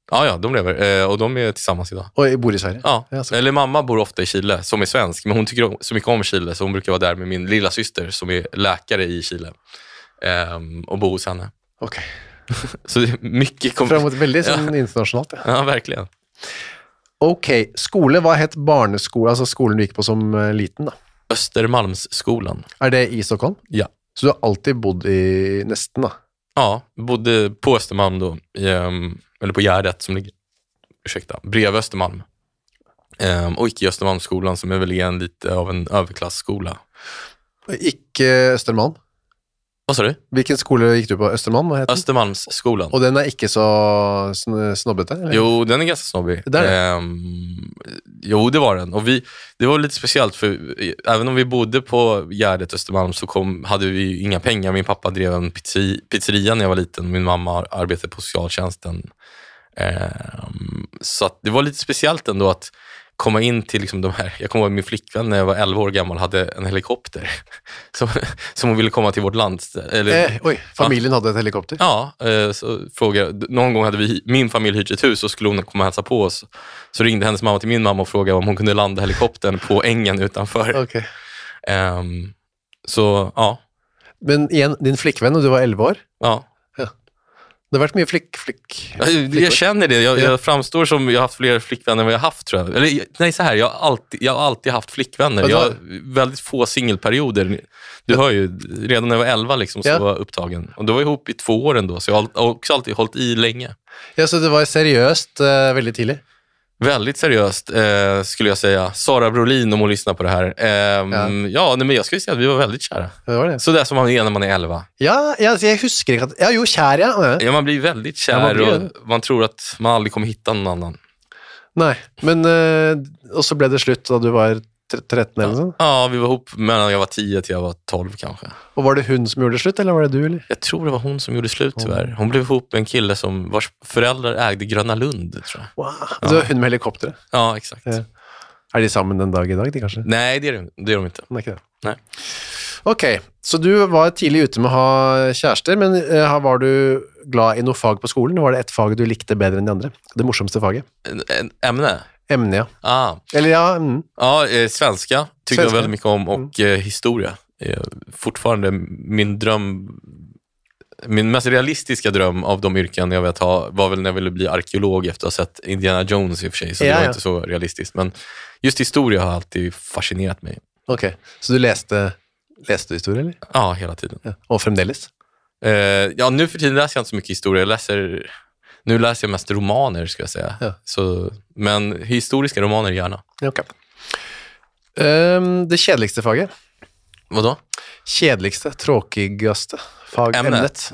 Ja, de lever. Och de är tillsammans idag. Och bor i Sverige? Ja, så. eller mamma bor ofta i Chile som är svensk. Men hon tycker så mycket om Chile så hon brukar vara där med min lilla syster som är läkare i Chile. Och bo hos henne. Okej. Så det är mycket Framåt väldigt internationellt. Ja, verkligen. Okej, skola, vad heter barneskola, alltså skolan du gick på som liten då? Östermalmsskolan. Är det i Stockholm? Ja. Så du har alltid bott i nästan då? Ja, bodde på Östermalm då, eller på Gärdet som ligger, bredvid Östermalm. Och gick i Östermalmsskolan som är väl igen lite av en överklassskola. Icke Östermalm? Vad sa du? Vilken skola gick du på? Östermalm? Vad heter den? Östermalmsskolan. Och den är icke så snobbete? Eller? Jo, den är ganska snobbig. Jo, det var den. Och det var lite speciellt för även om vi bodde på Gärdet Östermalm så hade vi inga pengar. Min pappa drev en pizzeria när jag var liten. Min mamma arbetade på socialtjänsten. Så att det var lite speciellt ändå att komma in till liksom de här. Jag kommer ihåg min flickvän när jag var 11 år gammal hade en helikopter som hon ville komma till vårt land. Familjen hade ett helikopter? Ja, så någon gång hade min familj hyrt ett hus och skulle hon komma och hälsa på oss. Så ringde hennes mamma till min mamma och frågade om hon kunde landa helikoptern på ängen utanför. Okay. Så, ja. Men igen, din flickvän och du var 11 år? Ja. Det har varit mer flick. Jag känner det. Jag framstår som jag har haft fler flickvänner än vad jag har haft, tror jag. Eller nej, så här. Jag har alltid haft flickvänner. Jag har väldigt få singelperioder. Du hör ju, redan när jag var 11 liksom, så var jag upptagen. Och då var jag ihop i 2 år ändå. Så jag har också alltid hållit i länge. Ja, så det var seriöst väldigt tidigt? Väldigt seriöst skulle jag säga. Sara Brolin, om hon lyssnar på det här. Men jag skulle säga att vi var väldigt kära. Det var det. Så där som man är när man är 11. Ja, jag huskar att... Ja, kär, ja. Ja, man blir väldigt kär och man tror att man aldrig kommer hitta någon annan. Nej, men... och så blev det slut då du var 13 eller så? Ja, vi var ihop mellan jag var 10 till jag var 12 kanske. Och var det hon som gjorde slut eller var det du? Eller? Jag tror det var hon som gjorde slut tyvärr. Hon blev ihop med en kille vars föräldrar ägde Gröna Lund, tror jag. Wow, det var hon med helikopter? Ja, exakt. Ja. Är de samman den dag idag, kanske? Nej, det är de inte. Nej. Okej, så du var tidigt ute med att ha kärster, men var du glad i något fag på skolan? Var det ett fag du likte bättre än det andra? Det morsomste faget? Ämne? Ämne, ja. Eller ja. Svenska tyckte jag väldigt mycket om och historia. Fortfarande min dröm, min mest realistiska dröm av de yrken jag vet ha var väl när jag ville bli arkeolog efter att ha sett Indiana Jones i och för sig. Så det var inte så realistiskt. Men just historia har alltid fascinerat mig. Okej, så du läste historia eller? Ja, hela tiden. Ja. Och framdeles? Nu för tiden läser jag inte så mycket historia. Nu läser jag mest romaner, ska jag säga. Ja. Men historiska romaner gärna. Okay. Det kedligaste faget? Vadå? Kedligaste, tråkigaste ämnet?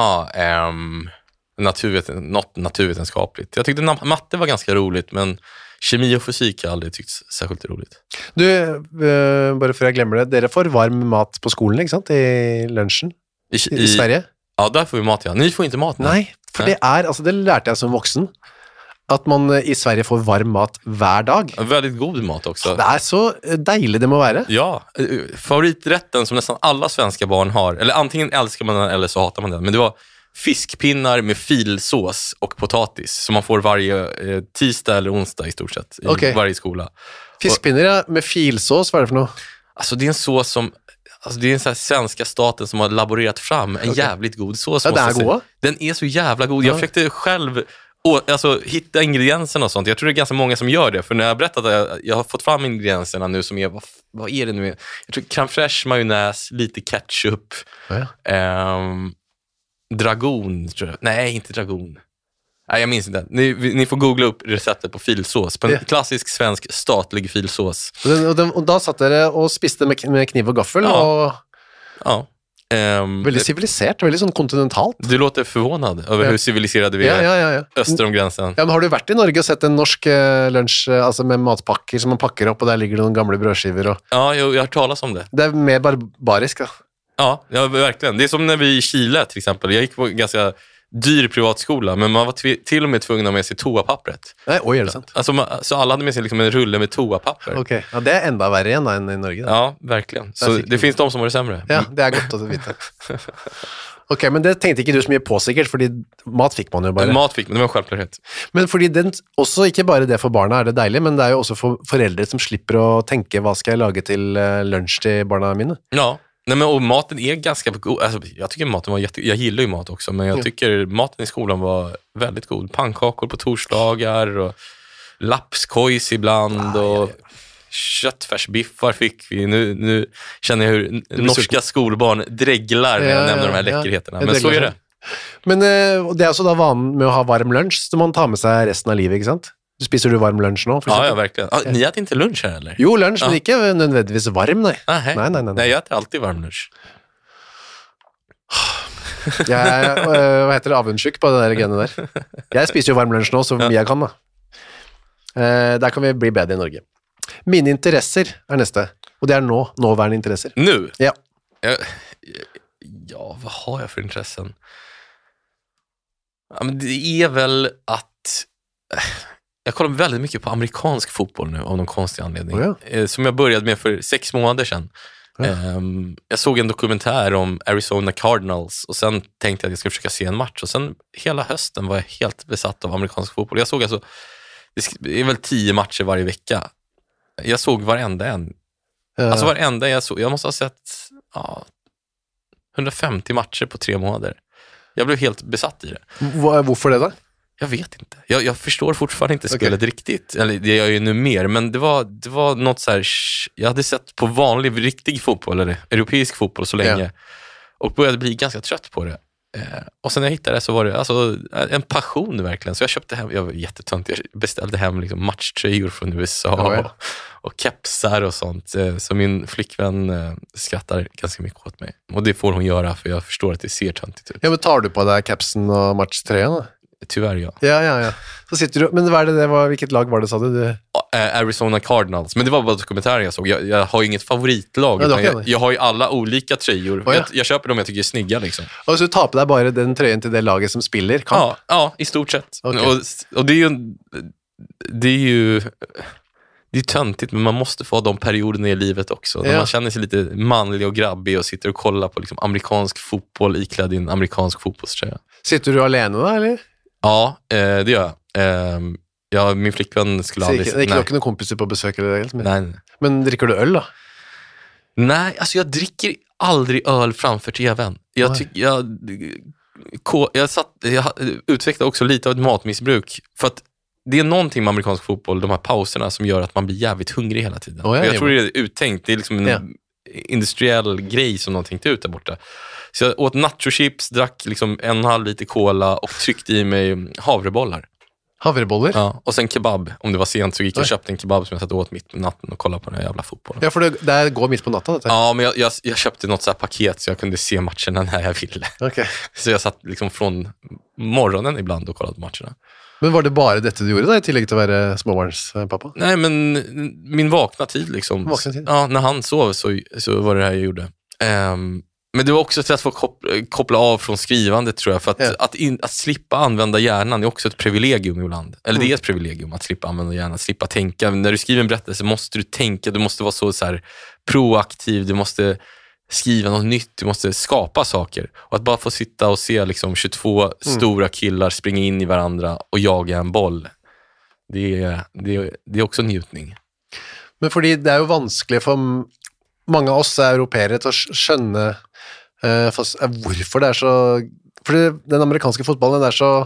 Något naturvetenskapligt. Jag tyckte matte var ganska roligt, men kemi och fysik har jag aldrig tyckt särskilt roligt. Du, bara för jag glömmer det, dere får varm mat på skolan, inte sant? I lunchen? I Sverige? Ja, där får vi mat, ja. Ni får inte mat? Nej, för det lärde jag som vuxen. Att man i Sverige får varm mat hver dag. Väldigt god mat också. Det är så dejligt det må vara. Ja, favoriträtten som nästan alla svenska barn har, eller antingen älskar man den eller så hatar man den, men det var fiskpinnar med filsås och potatis som man får varje tisdag eller onsdag i stort sett i varje skola. Fiskpinnar med filsås, vad är det för något? Alltså det är en sås som... Alltså det är en sån här svenska staten som har laborerat fram en jävligt god sås. Ja, den är så jävla god. Jag försökte själv hitta ingredienserna och sånt. Jag tror det är ganska många som gör det. För när jag har berättat att jag har fått fram ingredienserna nu som är, vad är det nu? Jag tror crème fraîche, majonnäs, lite ketchup. Dragon, tror jag. Nej, inte dragon. Nej, jag minns inte. Ni får googla upp receptet på filsås. På en klassisk svensk statlig filsås. Och då satt det och spiste med kniv och gaffel. Ja. Väldigt civiliserat, väldigt sån kontinentalt. Du låter förvånad över hur civiliserade vi är öster om gränsen. Ja, men har du varit i Norge och sett en norsk lunch alltså med matpacker som man packar upp och där ligger några gamla brödskivor? Och... Ja, jag har hört talas om det. Det är mer barbariskt. Ja, verkligen. Det är som när vi i Chile till exempel. Jag gick på ganska dyr privatskola, men man var till och med tvungen att ha med sig toapappret. Nej, är det sant? Alltså, så alla hade med sig liksom en rulle med toapapper. Okej, ja, det är ända värre än i Norge. Då. Ja, verkligen. Så det finns de som var det sämre. Ja, det är gott att veta. Ok, men det tenkte ikke du så mye på sikkert, fordi mat fikk man jo bare. Mat fick man, det var en självklarhet. Men fordi den, også ikke bare det for barna er det deilig, men det er jo også for foreldre som slipper å tenke, hva skal jeg lage til lunsj til barna mine? Ja, nej men och maten är ganska god. Alltså, jag tycker maten var jag gillar ju mat också, men jag tycker maten i skolan var väldigt god. Pannkakor på torsdagar och lapskojs ibland och köttfärsbiffar fick vi. Nu känner jag hur norska skolbarn dreglar när jag nämner de här läckerheterna. Men så är det. Men det er også da vanen med å ha varm lunsj, så man tar med seg resten av livet, ikke sant? Spiser du varm lunsj nå? Ja, verkligen. Ni äter inte lunch här, eller? Jo, lunsj, men ikke nødvendigvis varm, nei. Nej, jag äter alltid varm lunch. Jeg er, hva heter det, avundsjuk på det der genet der. Jeg spiser jo varm lunsj nå, så mye jeg kan da. Der kan vi bli bedre i Norge. Mine interesser er neste, og det er nåværende interesser. Nu? Ja. Ja, vad har jag för intressen? Ja, men det är väl att jag kollar väldigt mycket på amerikansk fotboll nu av någon konstig anledning. Som jag började med för 6 månader sedan. Jag såg en dokumentär om Arizona Cardinals och sen tänkte jag att jag skulle försöka se en match och sen hela hösten var jag helt besatt av amerikansk fotboll. Jag såg alltså, det är väl 10 matcher varje vecka. Jag såg varenda en. Alltså varenda jag såg. Jag måste ha sett 150 matcher på 3 månader. Jag blev helt besatt i det. Varför det då? Jag vet inte. Jag förstår fortfarande inte spelet riktigt. Eller det gör jag ju nu mer. Men det var något så här. Jag hade sett på vanlig, riktig fotboll eller europeisk fotboll så länge. Och började bli ganska trött på det. Och sen när jag hittade det så var det alltså en passion verkligen. Så jag köpte hem, jag var jättetönt. Jag beställde hem liksom matchtröjor från USA och kepsar och sånt. Så min flickvän skrattar ganska mycket åt mig. Och det får hon göra för jag förstår att det ser töntigt ut. Ja, men tar du på dig kepsen och matchtröjan då? Tyvärr, ja. Ja. Så sitter du, men vad är det, vilket lag var det, sa du? Arizona Cardinals. Men det var bara dokumentären jag såg. Jag har ju inget favoritlag. Jag har ju alla olika tröjor. Jag köper dem jag tycker är snygga liksom. Och så du tar på dig bara den tröjan till det laget som spelar kamp? Ja, i stort sett. Okay. Och det är ju töntigt, men man måste få de perioderna i livet också. När man känner sig lite manlig och grabbig och sitter och kollar på liksom amerikansk fotboll iklädd i en amerikansk fotbollströja. Sitter du alene då, eller? Ja, det gör jag. Min flickvän skulle aldrig... Det är inte någon kompisar på besök eller helt? Nej. Men dricker du öl då? Nej, alltså jag dricker aldrig öl framför tvn. Jag utvecklade också lite av ett matmissbruk. För att det är någonting med amerikansk fotboll, de här pauserna, som gör att man blir jävligt hungrig hela tiden. Jag tror det är uttänkt. Det är liksom en industriell grej som de har tänkt ut där borta. Så jag åt nachochips, drack liksom 1,5 liter cola och tryckte i mig havrebollar. Havrebollar? Ja, och sen kebab. Om det var sent så gick jag och köpte en kebab som jag satt åt mitt på natten och kollade på den här jävla fotbollen. Ja, för det går mitt på natten. Ja, men jag köpte något så här paket så jag kunde se matcherna när jag ville. Okay. Så jag satt liksom från morgonen ibland och kollade på matcherna. Men var det bara detta du gjorde då, i tillägg till att vara småbarnspappa? Nej, men min vakna tid liksom. Ja, när han sov så var det här jag gjorde. Men det var också ett sätt för att koppla av från skrivandet, tror jag. För att slippa använda hjärnan är också ett privilegium ibland. Eller det är ett privilegium att slippa använda hjärnan, att slippa tänka. När du skriver en berättelse måste du tänka, du måste vara så här proaktiv, du måste skriva något nytt, du måste skapa saker. Och att bara få sitta och se liksom 22 stora killar springa in i varandra och jaga en boll, det är också njutning. Men fordi det är ju vanskligt för många av oss europeere att skönna varför det är så, för den amerikanska fotbollen är så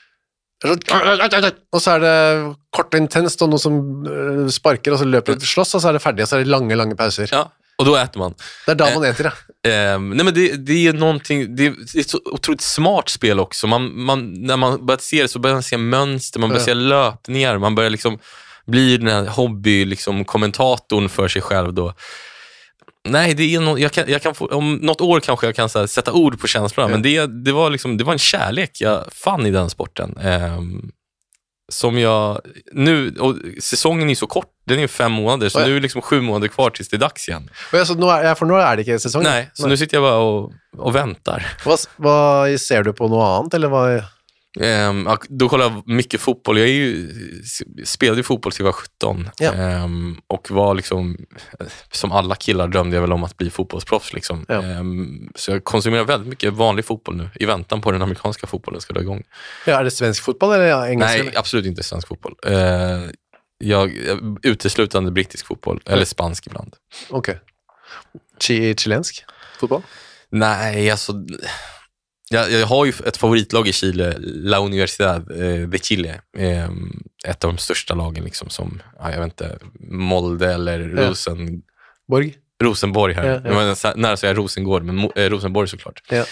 och så är det kort och intenst och någon som sparkar och så löper det slåss och så är det färdigt och så är det långa pauser. Ja, och då äter man. Det är då man äter, nej, men det är någonting, det är ett så otroligt smart spel också. När man börjar se det så börjar man se mönster, man börjar se löpningar, man börjar liksom bli den här hobby liksom kommentatorn för sig själv då. Nej, det är jag kan få, om något år kanske jag kan så här, sätta ord på känslorna, men det var en kärlek jag fann i den sporten. Som jag nu, och säsongen är så kort, den är ju 5 månader, så nu är det liksom 7 månader kvar tills det är dags igen. Så för några är det inte säsongen? Nej, så nu sitter jag bara och väntar. Vad ser du på något annat, eller vad? Då kollar jag mycket fotboll. Jag spelade ju fotboll till jag var 17. Ja. Och var liksom, som alla killar drömde jag väl om att bli fotbollsproffs. Liksom. Ja. Så jag konsumerar väldigt mycket vanlig fotboll nu i väntan på den amerikanska fotbollen ska dra igång. Ja, är det svensk fotboll eller engelsk? Nej, absolut inte svensk fotboll. Jag uteslutande brittisk fotboll, eller spansk ibland. Okej. Chilensk fotboll? Nej, alltså... Jag har ju ett favoritlag i Chile, La Universidad de Chile. Ett av de största lagen liksom, som, jag vet inte, Molde eller Rosenborg här. Ja. Men nära så är Rosengård, men Rosenborg såklart. Ja.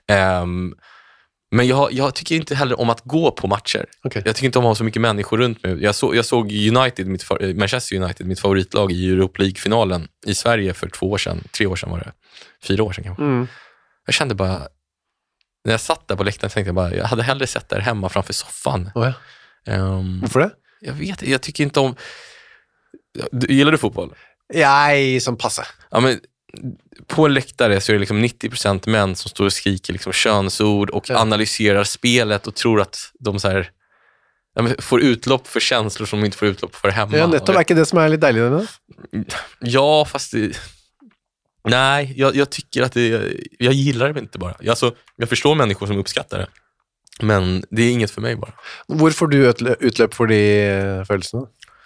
Men jag tycker inte heller om att gå på matcher. Okay. Jag tycker inte om att ha så mycket människor runt mig. Jag såg Manchester United, mitt favoritlag, i Europa League-finalen i Sverige för 2 år sedan. 3 år sedan var det. 4 år sedan kanske. Jag kände bara... När jag satt där på läktaren tänkte jag hade hellre sett där hemma framför soffan. Varför det? Jag vet, jag tycker inte om... Gillar du fotboll? Nej, som passar. Ja, men på en läktare så är det liksom 90% män som står och skriker liksom könsord och analyserar spelet och tror att de så här, får utlopp för känslor som de inte får utlopp för hemma. Ja, nettopp, är inte det som är lite dejligt? Ja, fast nej, jag tycker att jag gillar det inte bara. Alltså, jag förstår människor som uppskattar det, men det är inget för mig bara. Varför får du utlöp för de känslorna?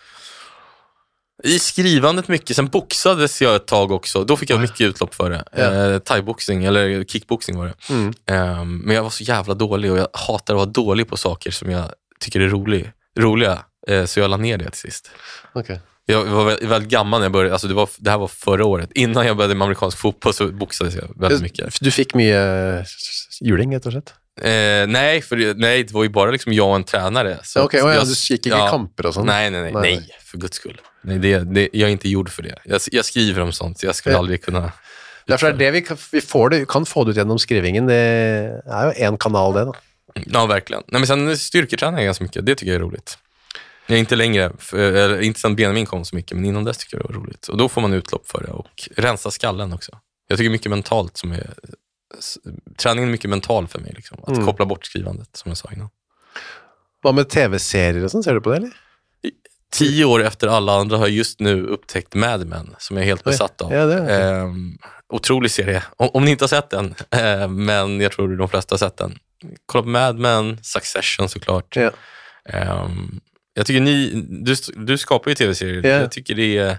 I skrivandet mycket. Sen boxades jag ett tag också. Då fick jag mycket utlopp för det. Thai-boxing eller kickboxing var det. Men jag var så jävla dålig och jag hatar att vara dålig på saker som jag tycker är roliga. Så jag la ner det till sist. Okay. Jag var väldigt gammal när jag började. Alltså det här var förra året. Innan jag började med amerikansk fotboll så boxades jag väldigt mycket. Du fick mycket juling ett år sedan? Nej, det var ju bara liksom jag och en tränare. Okej, du gick i kamper och sånt? Nej, för guds skull. Nej, jag är inte gjord för det. Jag skriver om sånt, så jag skulle aldrig kunna... Därför är det vi kan få det ut genom skrivningen. Det är ju en kanal det då. Ja, verkligen. Nej, men sen styrketränar jag ganska mycket. Det tycker jag är roligt. Jag är inte längre, eller inte sen Benjamin kom så mycket, men innan dess tycker jag det var roligt. Och då får man utlopp för det och rensa skallen också. Jag tycker mycket mentalt som är... Träningen är mycket mental för mig. Liksom. Att koppla bort skrivandet, som jag sa innan. Vad med tv-serier och sånt, ser du på det eller? 10 år efter alla andra har jag just nu upptäckt Mad Men, som jag är helt besatt av. Ja, det. Otrolig serie. Om ni inte har sett den, men jag tror de flesta har sett den. Kolla på Mad Men, Succession såklart. Ja. Jag tycker du skapar ju tv-serier. Jag tycker det är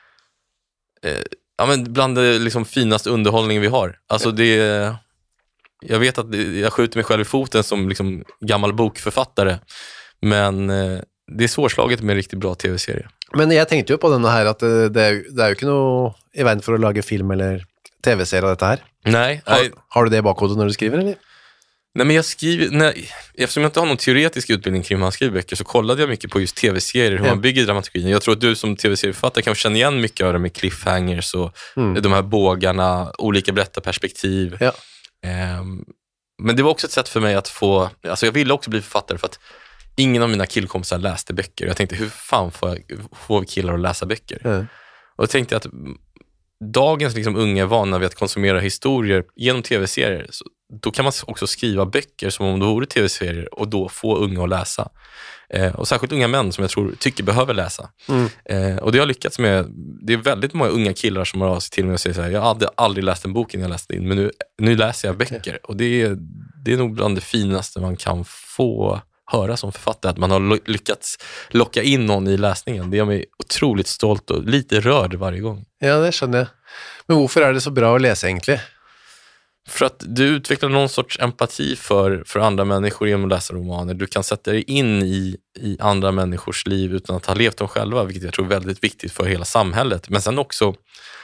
men bland det liksom finaste underhållningen vi har. Alltså jag vet att jag skjuter mig själv i foten som liksom gammal bokförfattare, men det är svårslaget med en riktigt bra tv-serie. Men jag tänkte ju på den här att det är ju inte något event för att laga film eller tv-serie av detta här. Nej. Har du det i bakhuvudet när du skriver eller? Nej, men eftersom jag inte har någon teoretisk utbildning kring hur man skriver böcker, så kollade jag mycket på just tv-serier, hur man bygger dramaturgin. Jag tror att du som tv-serieförfattare kan känna igen mycket av det med cliffhangers och de här bågarna, olika berättarperspektiv. Ja. Men det var också ett sätt för mig att få... Alltså jag ville också bli författare för att ingen av mina killkompisar läste böcker. Jag tänkte, hur fan får vi killar att läsa böcker? Och jag tänkte att dagens liksom unga är vana vid att konsumera historier genom tv-serier. Så då kan man också skriva böcker som om det vore tv-serier och då få unga att läsa. Och särskilt unga män som jag tror tycker behöver läsa. Och det har jag lyckats med. Det är väldigt många unga killar som har av sig till mig och säger så här: jag hade aldrig läst en bok innan jag läste in, men nu läser jag böcker. Och det är nog bland det finaste man kan få höra som författare, att man har lyckats locka in någon i läsningen. Det gör mig otroligt stolt och lite rörd varje gång. Ja, det känner jag. Men varför är det så bra att läsa egentligen? För att du utvecklar någon sorts empati för andra människor genom att läsa romaner. Du kan sätta dig in i andra människors liv utan att ha levt dem själva, vilket jag tror är väldigt viktigt för hela samhället. Men sen också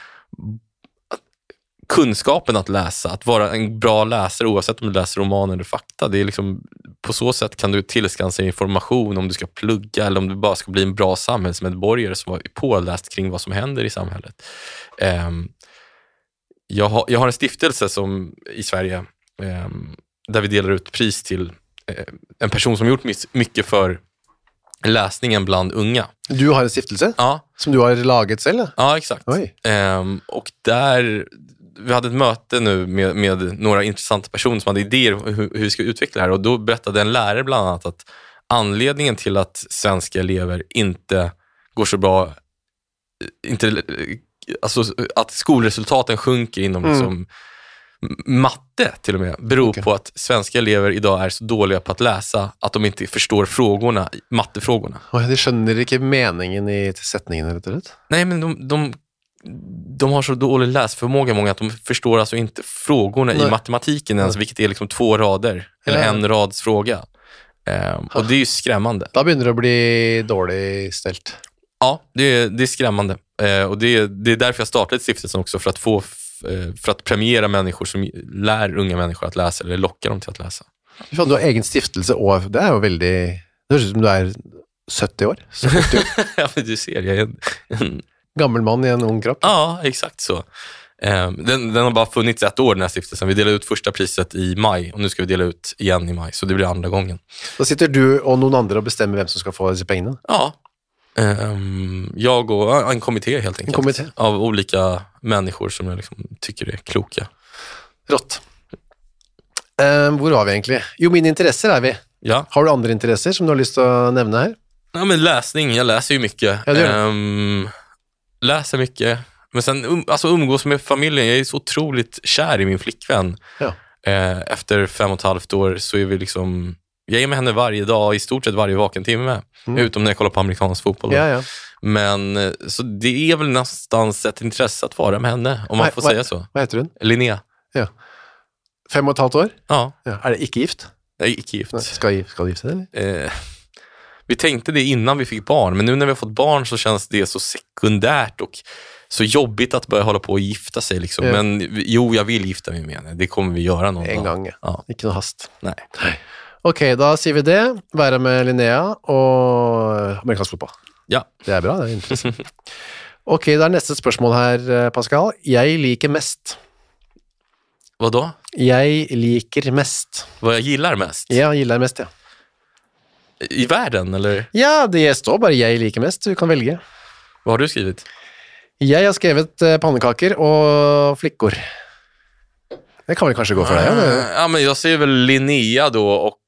kunskapen att läsa, att vara en bra läsare oavsett om du läser romaner eller fakta. Det är liksom, på så sätt kan du tillskansa information om du ska plugga eller om du bara ska bli en bra samhällsmedborgare som är påläst kring vad som händer i samhället. Jag har en stiftelse i Sverige där vi delar ut pris till en person som gjort mycket för läsningen bland unga. Du har en stiftelse? Ja. Som du har laget själv? Ja, exakt. Och där vi hade ett möte nu med några intressanta personer som hade idéer om hur vi ska utveckla det här. Och då berättade en lärare bland annat att anledningen till att svenska elever inte går så bra, alltså att skolresultaten sjunker inom liksom, matte till och med, beror på att svenska elever idag är så dåliga på att läsa att de inte förstår mattefrågorna. De skönner inte meningen i sättningen eller det? Nej, men de har så dålig läsförmåga många att de förstår alltså inte frågorna i matematiken ens, vilket är liksom 2 rader eller en rads fråga. Och det är ju skrämmande. Då börjar det bli dåligt ställt. Ja, det är skrämmande. Och det är därför jag startade stiftelsen också, för att premiera människor som lär unga människor att läsa eller lockar dem till att läsa. Du har egen stiftelse och det är ju väldigt, det hörs ut som du är 70 år. 80 år. Ja, men du ser, jag är en gammal man i en ung kropp. Ja, exakt så. Den har bara funnits 1 år, den här stiftelsen. Vi delade ut första priset i maj och nu ska vi dela ut igen i maj, så det blir andra gången. Då sitter du och någon andra och bestämmer vem som ska få dessa pengarna? Ja. Jag och en kommitté helt enkelt. En kommitté. Av olika människor som jag liksom tycker är kloka. Rått. Var var vi egentligen? Jo, mina intressen är vi. Ja. Har du andra intressen som du har lust att nämna här? Ja, men läsning. Jag läser ju mycket. Ja, det gör läser mycket. Men sen alltså umgås med familjen. Jag är så otroligt kär i min flickvän. Ja. Efter 5,5 år så är vi liksom... Jag är med henne varje dag, i stort sett varje vaken timme. Utom när jag kollar på amerikansk fotboll. Ja. Men så det är väl någonstans ett intresse att vara med henne, om man får säga så. Vad heter hon? Linnea. Ja. 5,5 år? Ja. Är det icke gift? Jag är icke gift. Ska du gifta dig, eller? Vi tänkte det innan vi fick barn, men nu när vi har fått barn så känns det så sekundärt och så jobbigt att börja hålla på och gifta sig liksom. Ja. Men jo, jag vill gifta mig med henne. Det kommer vi göra någon en dag. gång, ja. Inte någon hast. Nej. Okej, då säger vi det. Vara med Linnea och amerikansk fotboll. Ja. Det är bra, det är intressant. Okej, då är nästa spörsmål här, Pascal. Jag liker mest. Vad då? Jag liker mest. Vad jag gillar mest? Ja, jag gillar mest, ja. I världen, eller? Ja, det står bara jag liker mest. Du kan välja. Vad har du skrivit? Jag har skrivit pannekakor och flickor. Det kan väl kanske gå för dig. Ja, men jag ser väl Linnea då och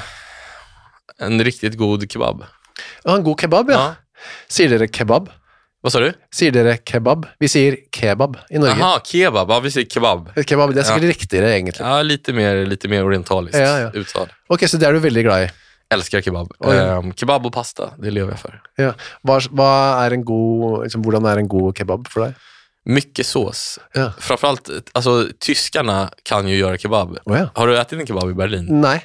en riktigt god kebab. Ja, en god kebab, ja. Säger det kebab? Vad sa du? Säger det kebab? Vi säger kebab i Norge. Jaha, kebab. Ja, vi säger kebab. Kebab, det är säkert riktigare egentligen. Ja, lite mer orientaliskt uttal. Okej, så det är du väldigt glad i? Älskar kebab. Kebab och pasta, det lever jag för. Ja. Vad är en god, liksom, hvordan är en god kebab för dig? Mycket sås. Ja. Framförallt, alltså tyskarna kan ju göra kebab. Har du ätit en kebab i Berlin? Nej.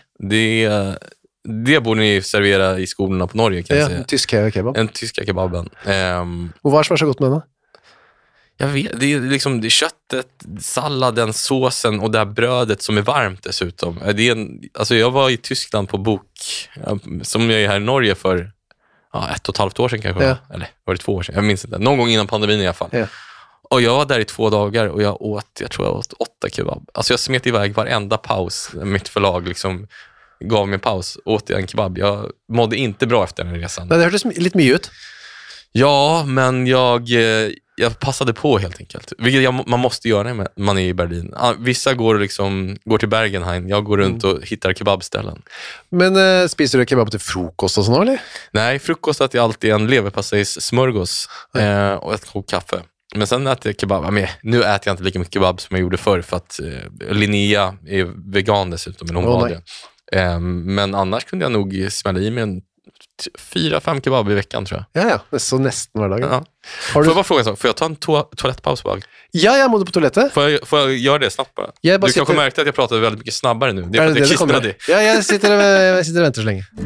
Det borde ni servera i skolorna på Norge, kan jag säga. En tyska kebab. En tyska kebaben. Och vad är så gott med den? Jag vet, det är liksom det är köttet, salladen, såsen och det här brödet som är varmt dessutom. Alltså jag var i Tyskland på bok, som jag är här i Norge för 1,5 år sedan kanske. Ja. Eller var det 2 år sedan? Jag minns inte. Någon gång innan pandemin i alla fall. Ja. Och jag var där i 2 dagar och jag tror jag åt 8 kebab. Alltså jag smet iväg varenda paus. Mitt förlag liksom gav mig en paus, åt jag en kebab. Jag mådde inte bra efter den resan. Nej, det hördes lite mycket ut. Ja, men jag passade på helt enkelt. Vilket man måste göra när man är i Berlin. Vissa går till Bergenheim. Jag går runt och hittar kebabställen. Men spiser du kebab till frukost och sånt, eller? Nej, frukost äter jag alltid en leverpastejs smörgås och ett kopp kaffe. Men sen äter jag kebab. Men nu äter jag inte lika mycket kebab som jag gjorde förr för att Linnea är vegan dessutom, men hon var det. Men annars kunde jag nog smälla i mig en 4-5 kebab i veckan, tror jag. Ja, det är så nästan var dag. Ja. Får jag bara fråga en sak? Får jag ta en toalettpaus bara? Ja, jag mådde på toaletten. Får jag göra det snabbt bara? Du kanske märkte att jag pratade väldigt mycket snabbare nu. Det är för att jag kissnade. Ja, jag sitter och väntar så länge.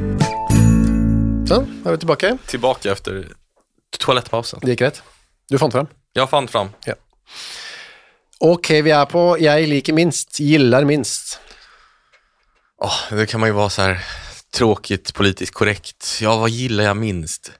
Så, är vi tillbaka. Tillbaka efter toalettpausen. Det gick rätt. Du fann fram? Jag fann fram. Ja. Okej, vi är på jag liker minst, gillar minst. Det kan man ju vara så här tråkigt, politiskt korrekt. Ja, vad gillar jag minst?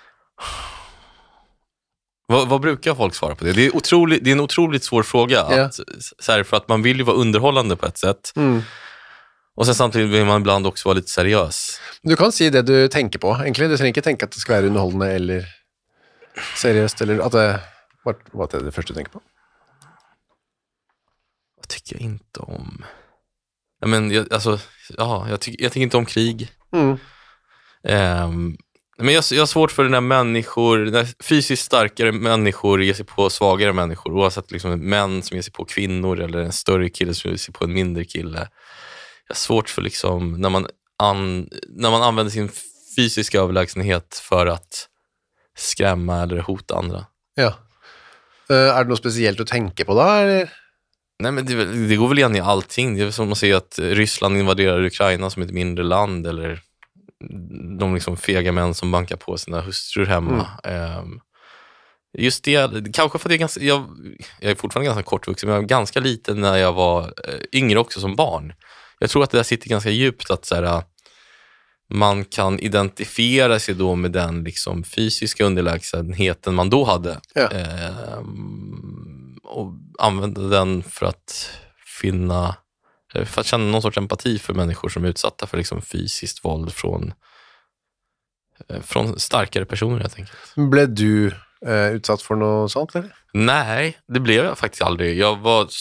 Vad brukar folk svara på det? Det är en otroligt svår fråga. Så här, för att man vill ju vara underhållande på ett sätt. Och sen samtidigt vill man ibland också vara lite seriös. Du kan säga det du tänker på. Egentligen, du tänker inte tänka att det ska vara underhållande eller seriöst. Eller att det, vad är det första du tänker på? Vad tycker jag inte om? Jag tycker inte om krig. Men jag har svårt för när fysiskt starkare människor ger sig på svagare människor, oavsett liksom män som ger sig på kvinnor eller en större kille som ger sig på en mindre kille. Jag har svårt för liksom när man använder sin fysiska överlägsenhet för att skrämma eller hota andra. Ja. Är det något speciellt att tänka på då, eller? Nej, men det går väl igen i allting. Det är som att se att Ryssland invaderar Ukraina som ett mindre land, eller de liksom fega män som bankar på sina hustrur hemma. Just det, kanske för att jag är fortfarande ganska kortvuxen, men jag var ganska liten när jag var yngre också som barn. Jag tror att det där sitter ganska djupt, att så här, man kan identifiera sig då med den liksom fysiska underlägsenheten man då hade. Ja. Och använda den för att känna någon sorts empati för människor som är utsatta för liksom fysiskt våld från starkare personer, helt enkelt. Blev du utsatt för något sånt, eller? Nej, det blev jag faktiskt aldrig. Jag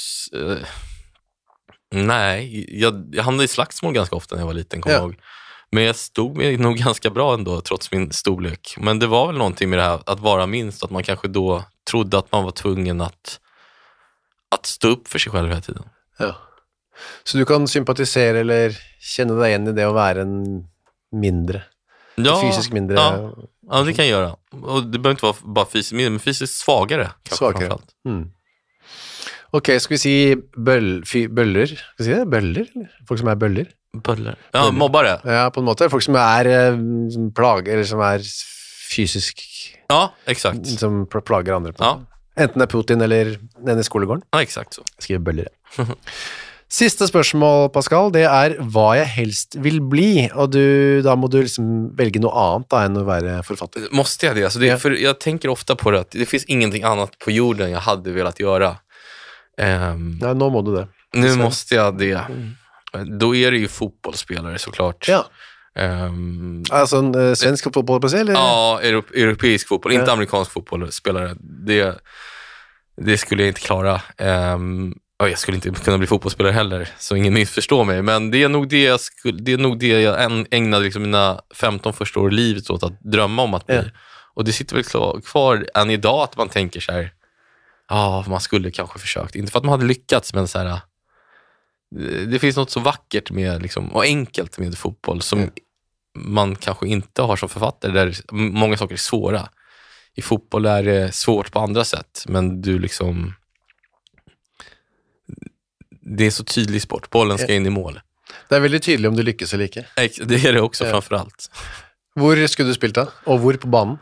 hamnade i slagsmål ganska ofta när jag var liten, kommer jag ihåg. Men jag stod mig nog ganska bra ändå, trots min storlek. Men det var väl någonting med det här att vara minst, att man kanske då trodde att man var tvungen att stå upp för sig själv hela tiden. Ja. Så du kan sympatisera eller känna dig igen i det att vara en mindre? Fysiskt mindre? Ja, det kan jag göra. Och det behöver inte vara bara fysiskt mindre, men fysiskt svagare. Svagare. Okej, ska vi säga böller? Ska vi säga böller? Folk som är böller? Böller. Ja, mobbare. Ja, på en måte. Folk som är eller som är fysisk. Ja, exakt. Som plagar andra. Ja. Enten är Putin eller den i skolegården. Ja, exakt så. Skriver böller. Sista spørsmål, Pascal, det är vad jag helst vill bli, och då må du liksom välja något annat än att vara författare. Måste jag det? Alltså för jag tänker ofta på det, att det finns ingenting annat på jorden jag hade velat göra. Nej, nu må du det. Nu måste jag det. Då är det ju fotbollsspelare, såklart. Ja. Alltså en svensk fotboll på sig, eller? Ja, europeisk fotboll, inte amerikansk fotbollsspelare. Det skulle jag inte klara. Jag skulle inte kunna bli fotbollsspelare heller, så ingen missförstår mig. Men det är nog det jag ägnade liksom mina 15 första år i livet åt att drömma om att bli. Och det sitter väl kvar än idag, att man tänker så här, man skulle kanske försökt. Inte för att man hade lyckats, men så här, det finns något så vackert med liksom, och enkelt med fotboll som man kanske inte har som författare, där många saker är svåra. I fotboll är det svårt på andra sätt, men du liksom, det är så tydlig sport. Bollen ska in i mål. Det är väldigt tydligt om du lyckas eller inte. Det är det också, framförallt. Var skulle du spela? Och var på banan?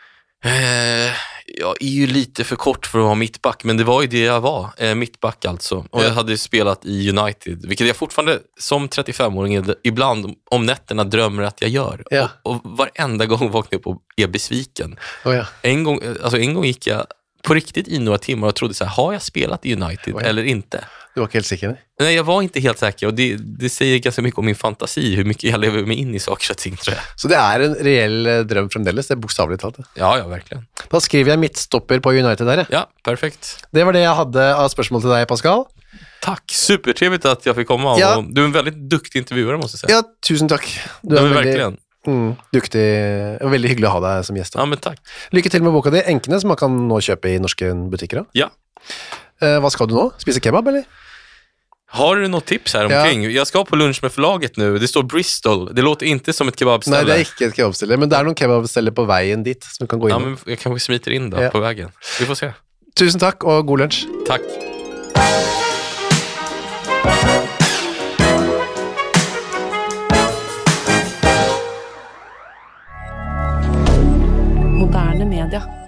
Jag är ju lite för kort för att vara mittback, men det var ju det jag var. Mittback alltså. Och jag hade spelat i United, vilket jag fortfarande som 35-åring ibland om nätterna drömmer att jag gör. Ja. Och varenda gång vaknar jag upp och är besviken. Ja. En gång gick jag på riktigt i några timmar och trodde så här, har jag spelat i United eller inte? Du var helt säker? Nej, jag var inte helt säker, och det säger ganska mycket om min fantasi, hur mycket jag lever mig in i saker och ting, tror jag. Så det är en reell dröm framdeles, det är bokstavligt talat? Ja, verkligen. Då skriver jag mittstopper på United där. Ja, perfekt. Det var det jag hade av spörsmål till dig, Pascal. Tack, supertrevligt att jag fick komma. Ja. Och du är en väldigt duktig intervjuare, måste jag säga. Ja, tusen tack. Du är verkligen duktig och väldigt hyggligt att ha dig som gäst. Ja, men tack. Lycka till med boka di, Enkene, som man kan nå köpa i norska butiker. Ja. Vad ska du nå? Spisa kebab, eller? Har du något tips här omkring? Ja. Jag ska på lunch med förlaget nu. Det står Bristol. Det låter inte som ett kebabställe. Nej, det är inte ett kebabställe, men det är någon kebabställe på vägen dit som du kan gå in. Ja, men jag kanske smiter in då på vägen. Vi får se. Tusen tack och god lunch. Tack. Moderne media.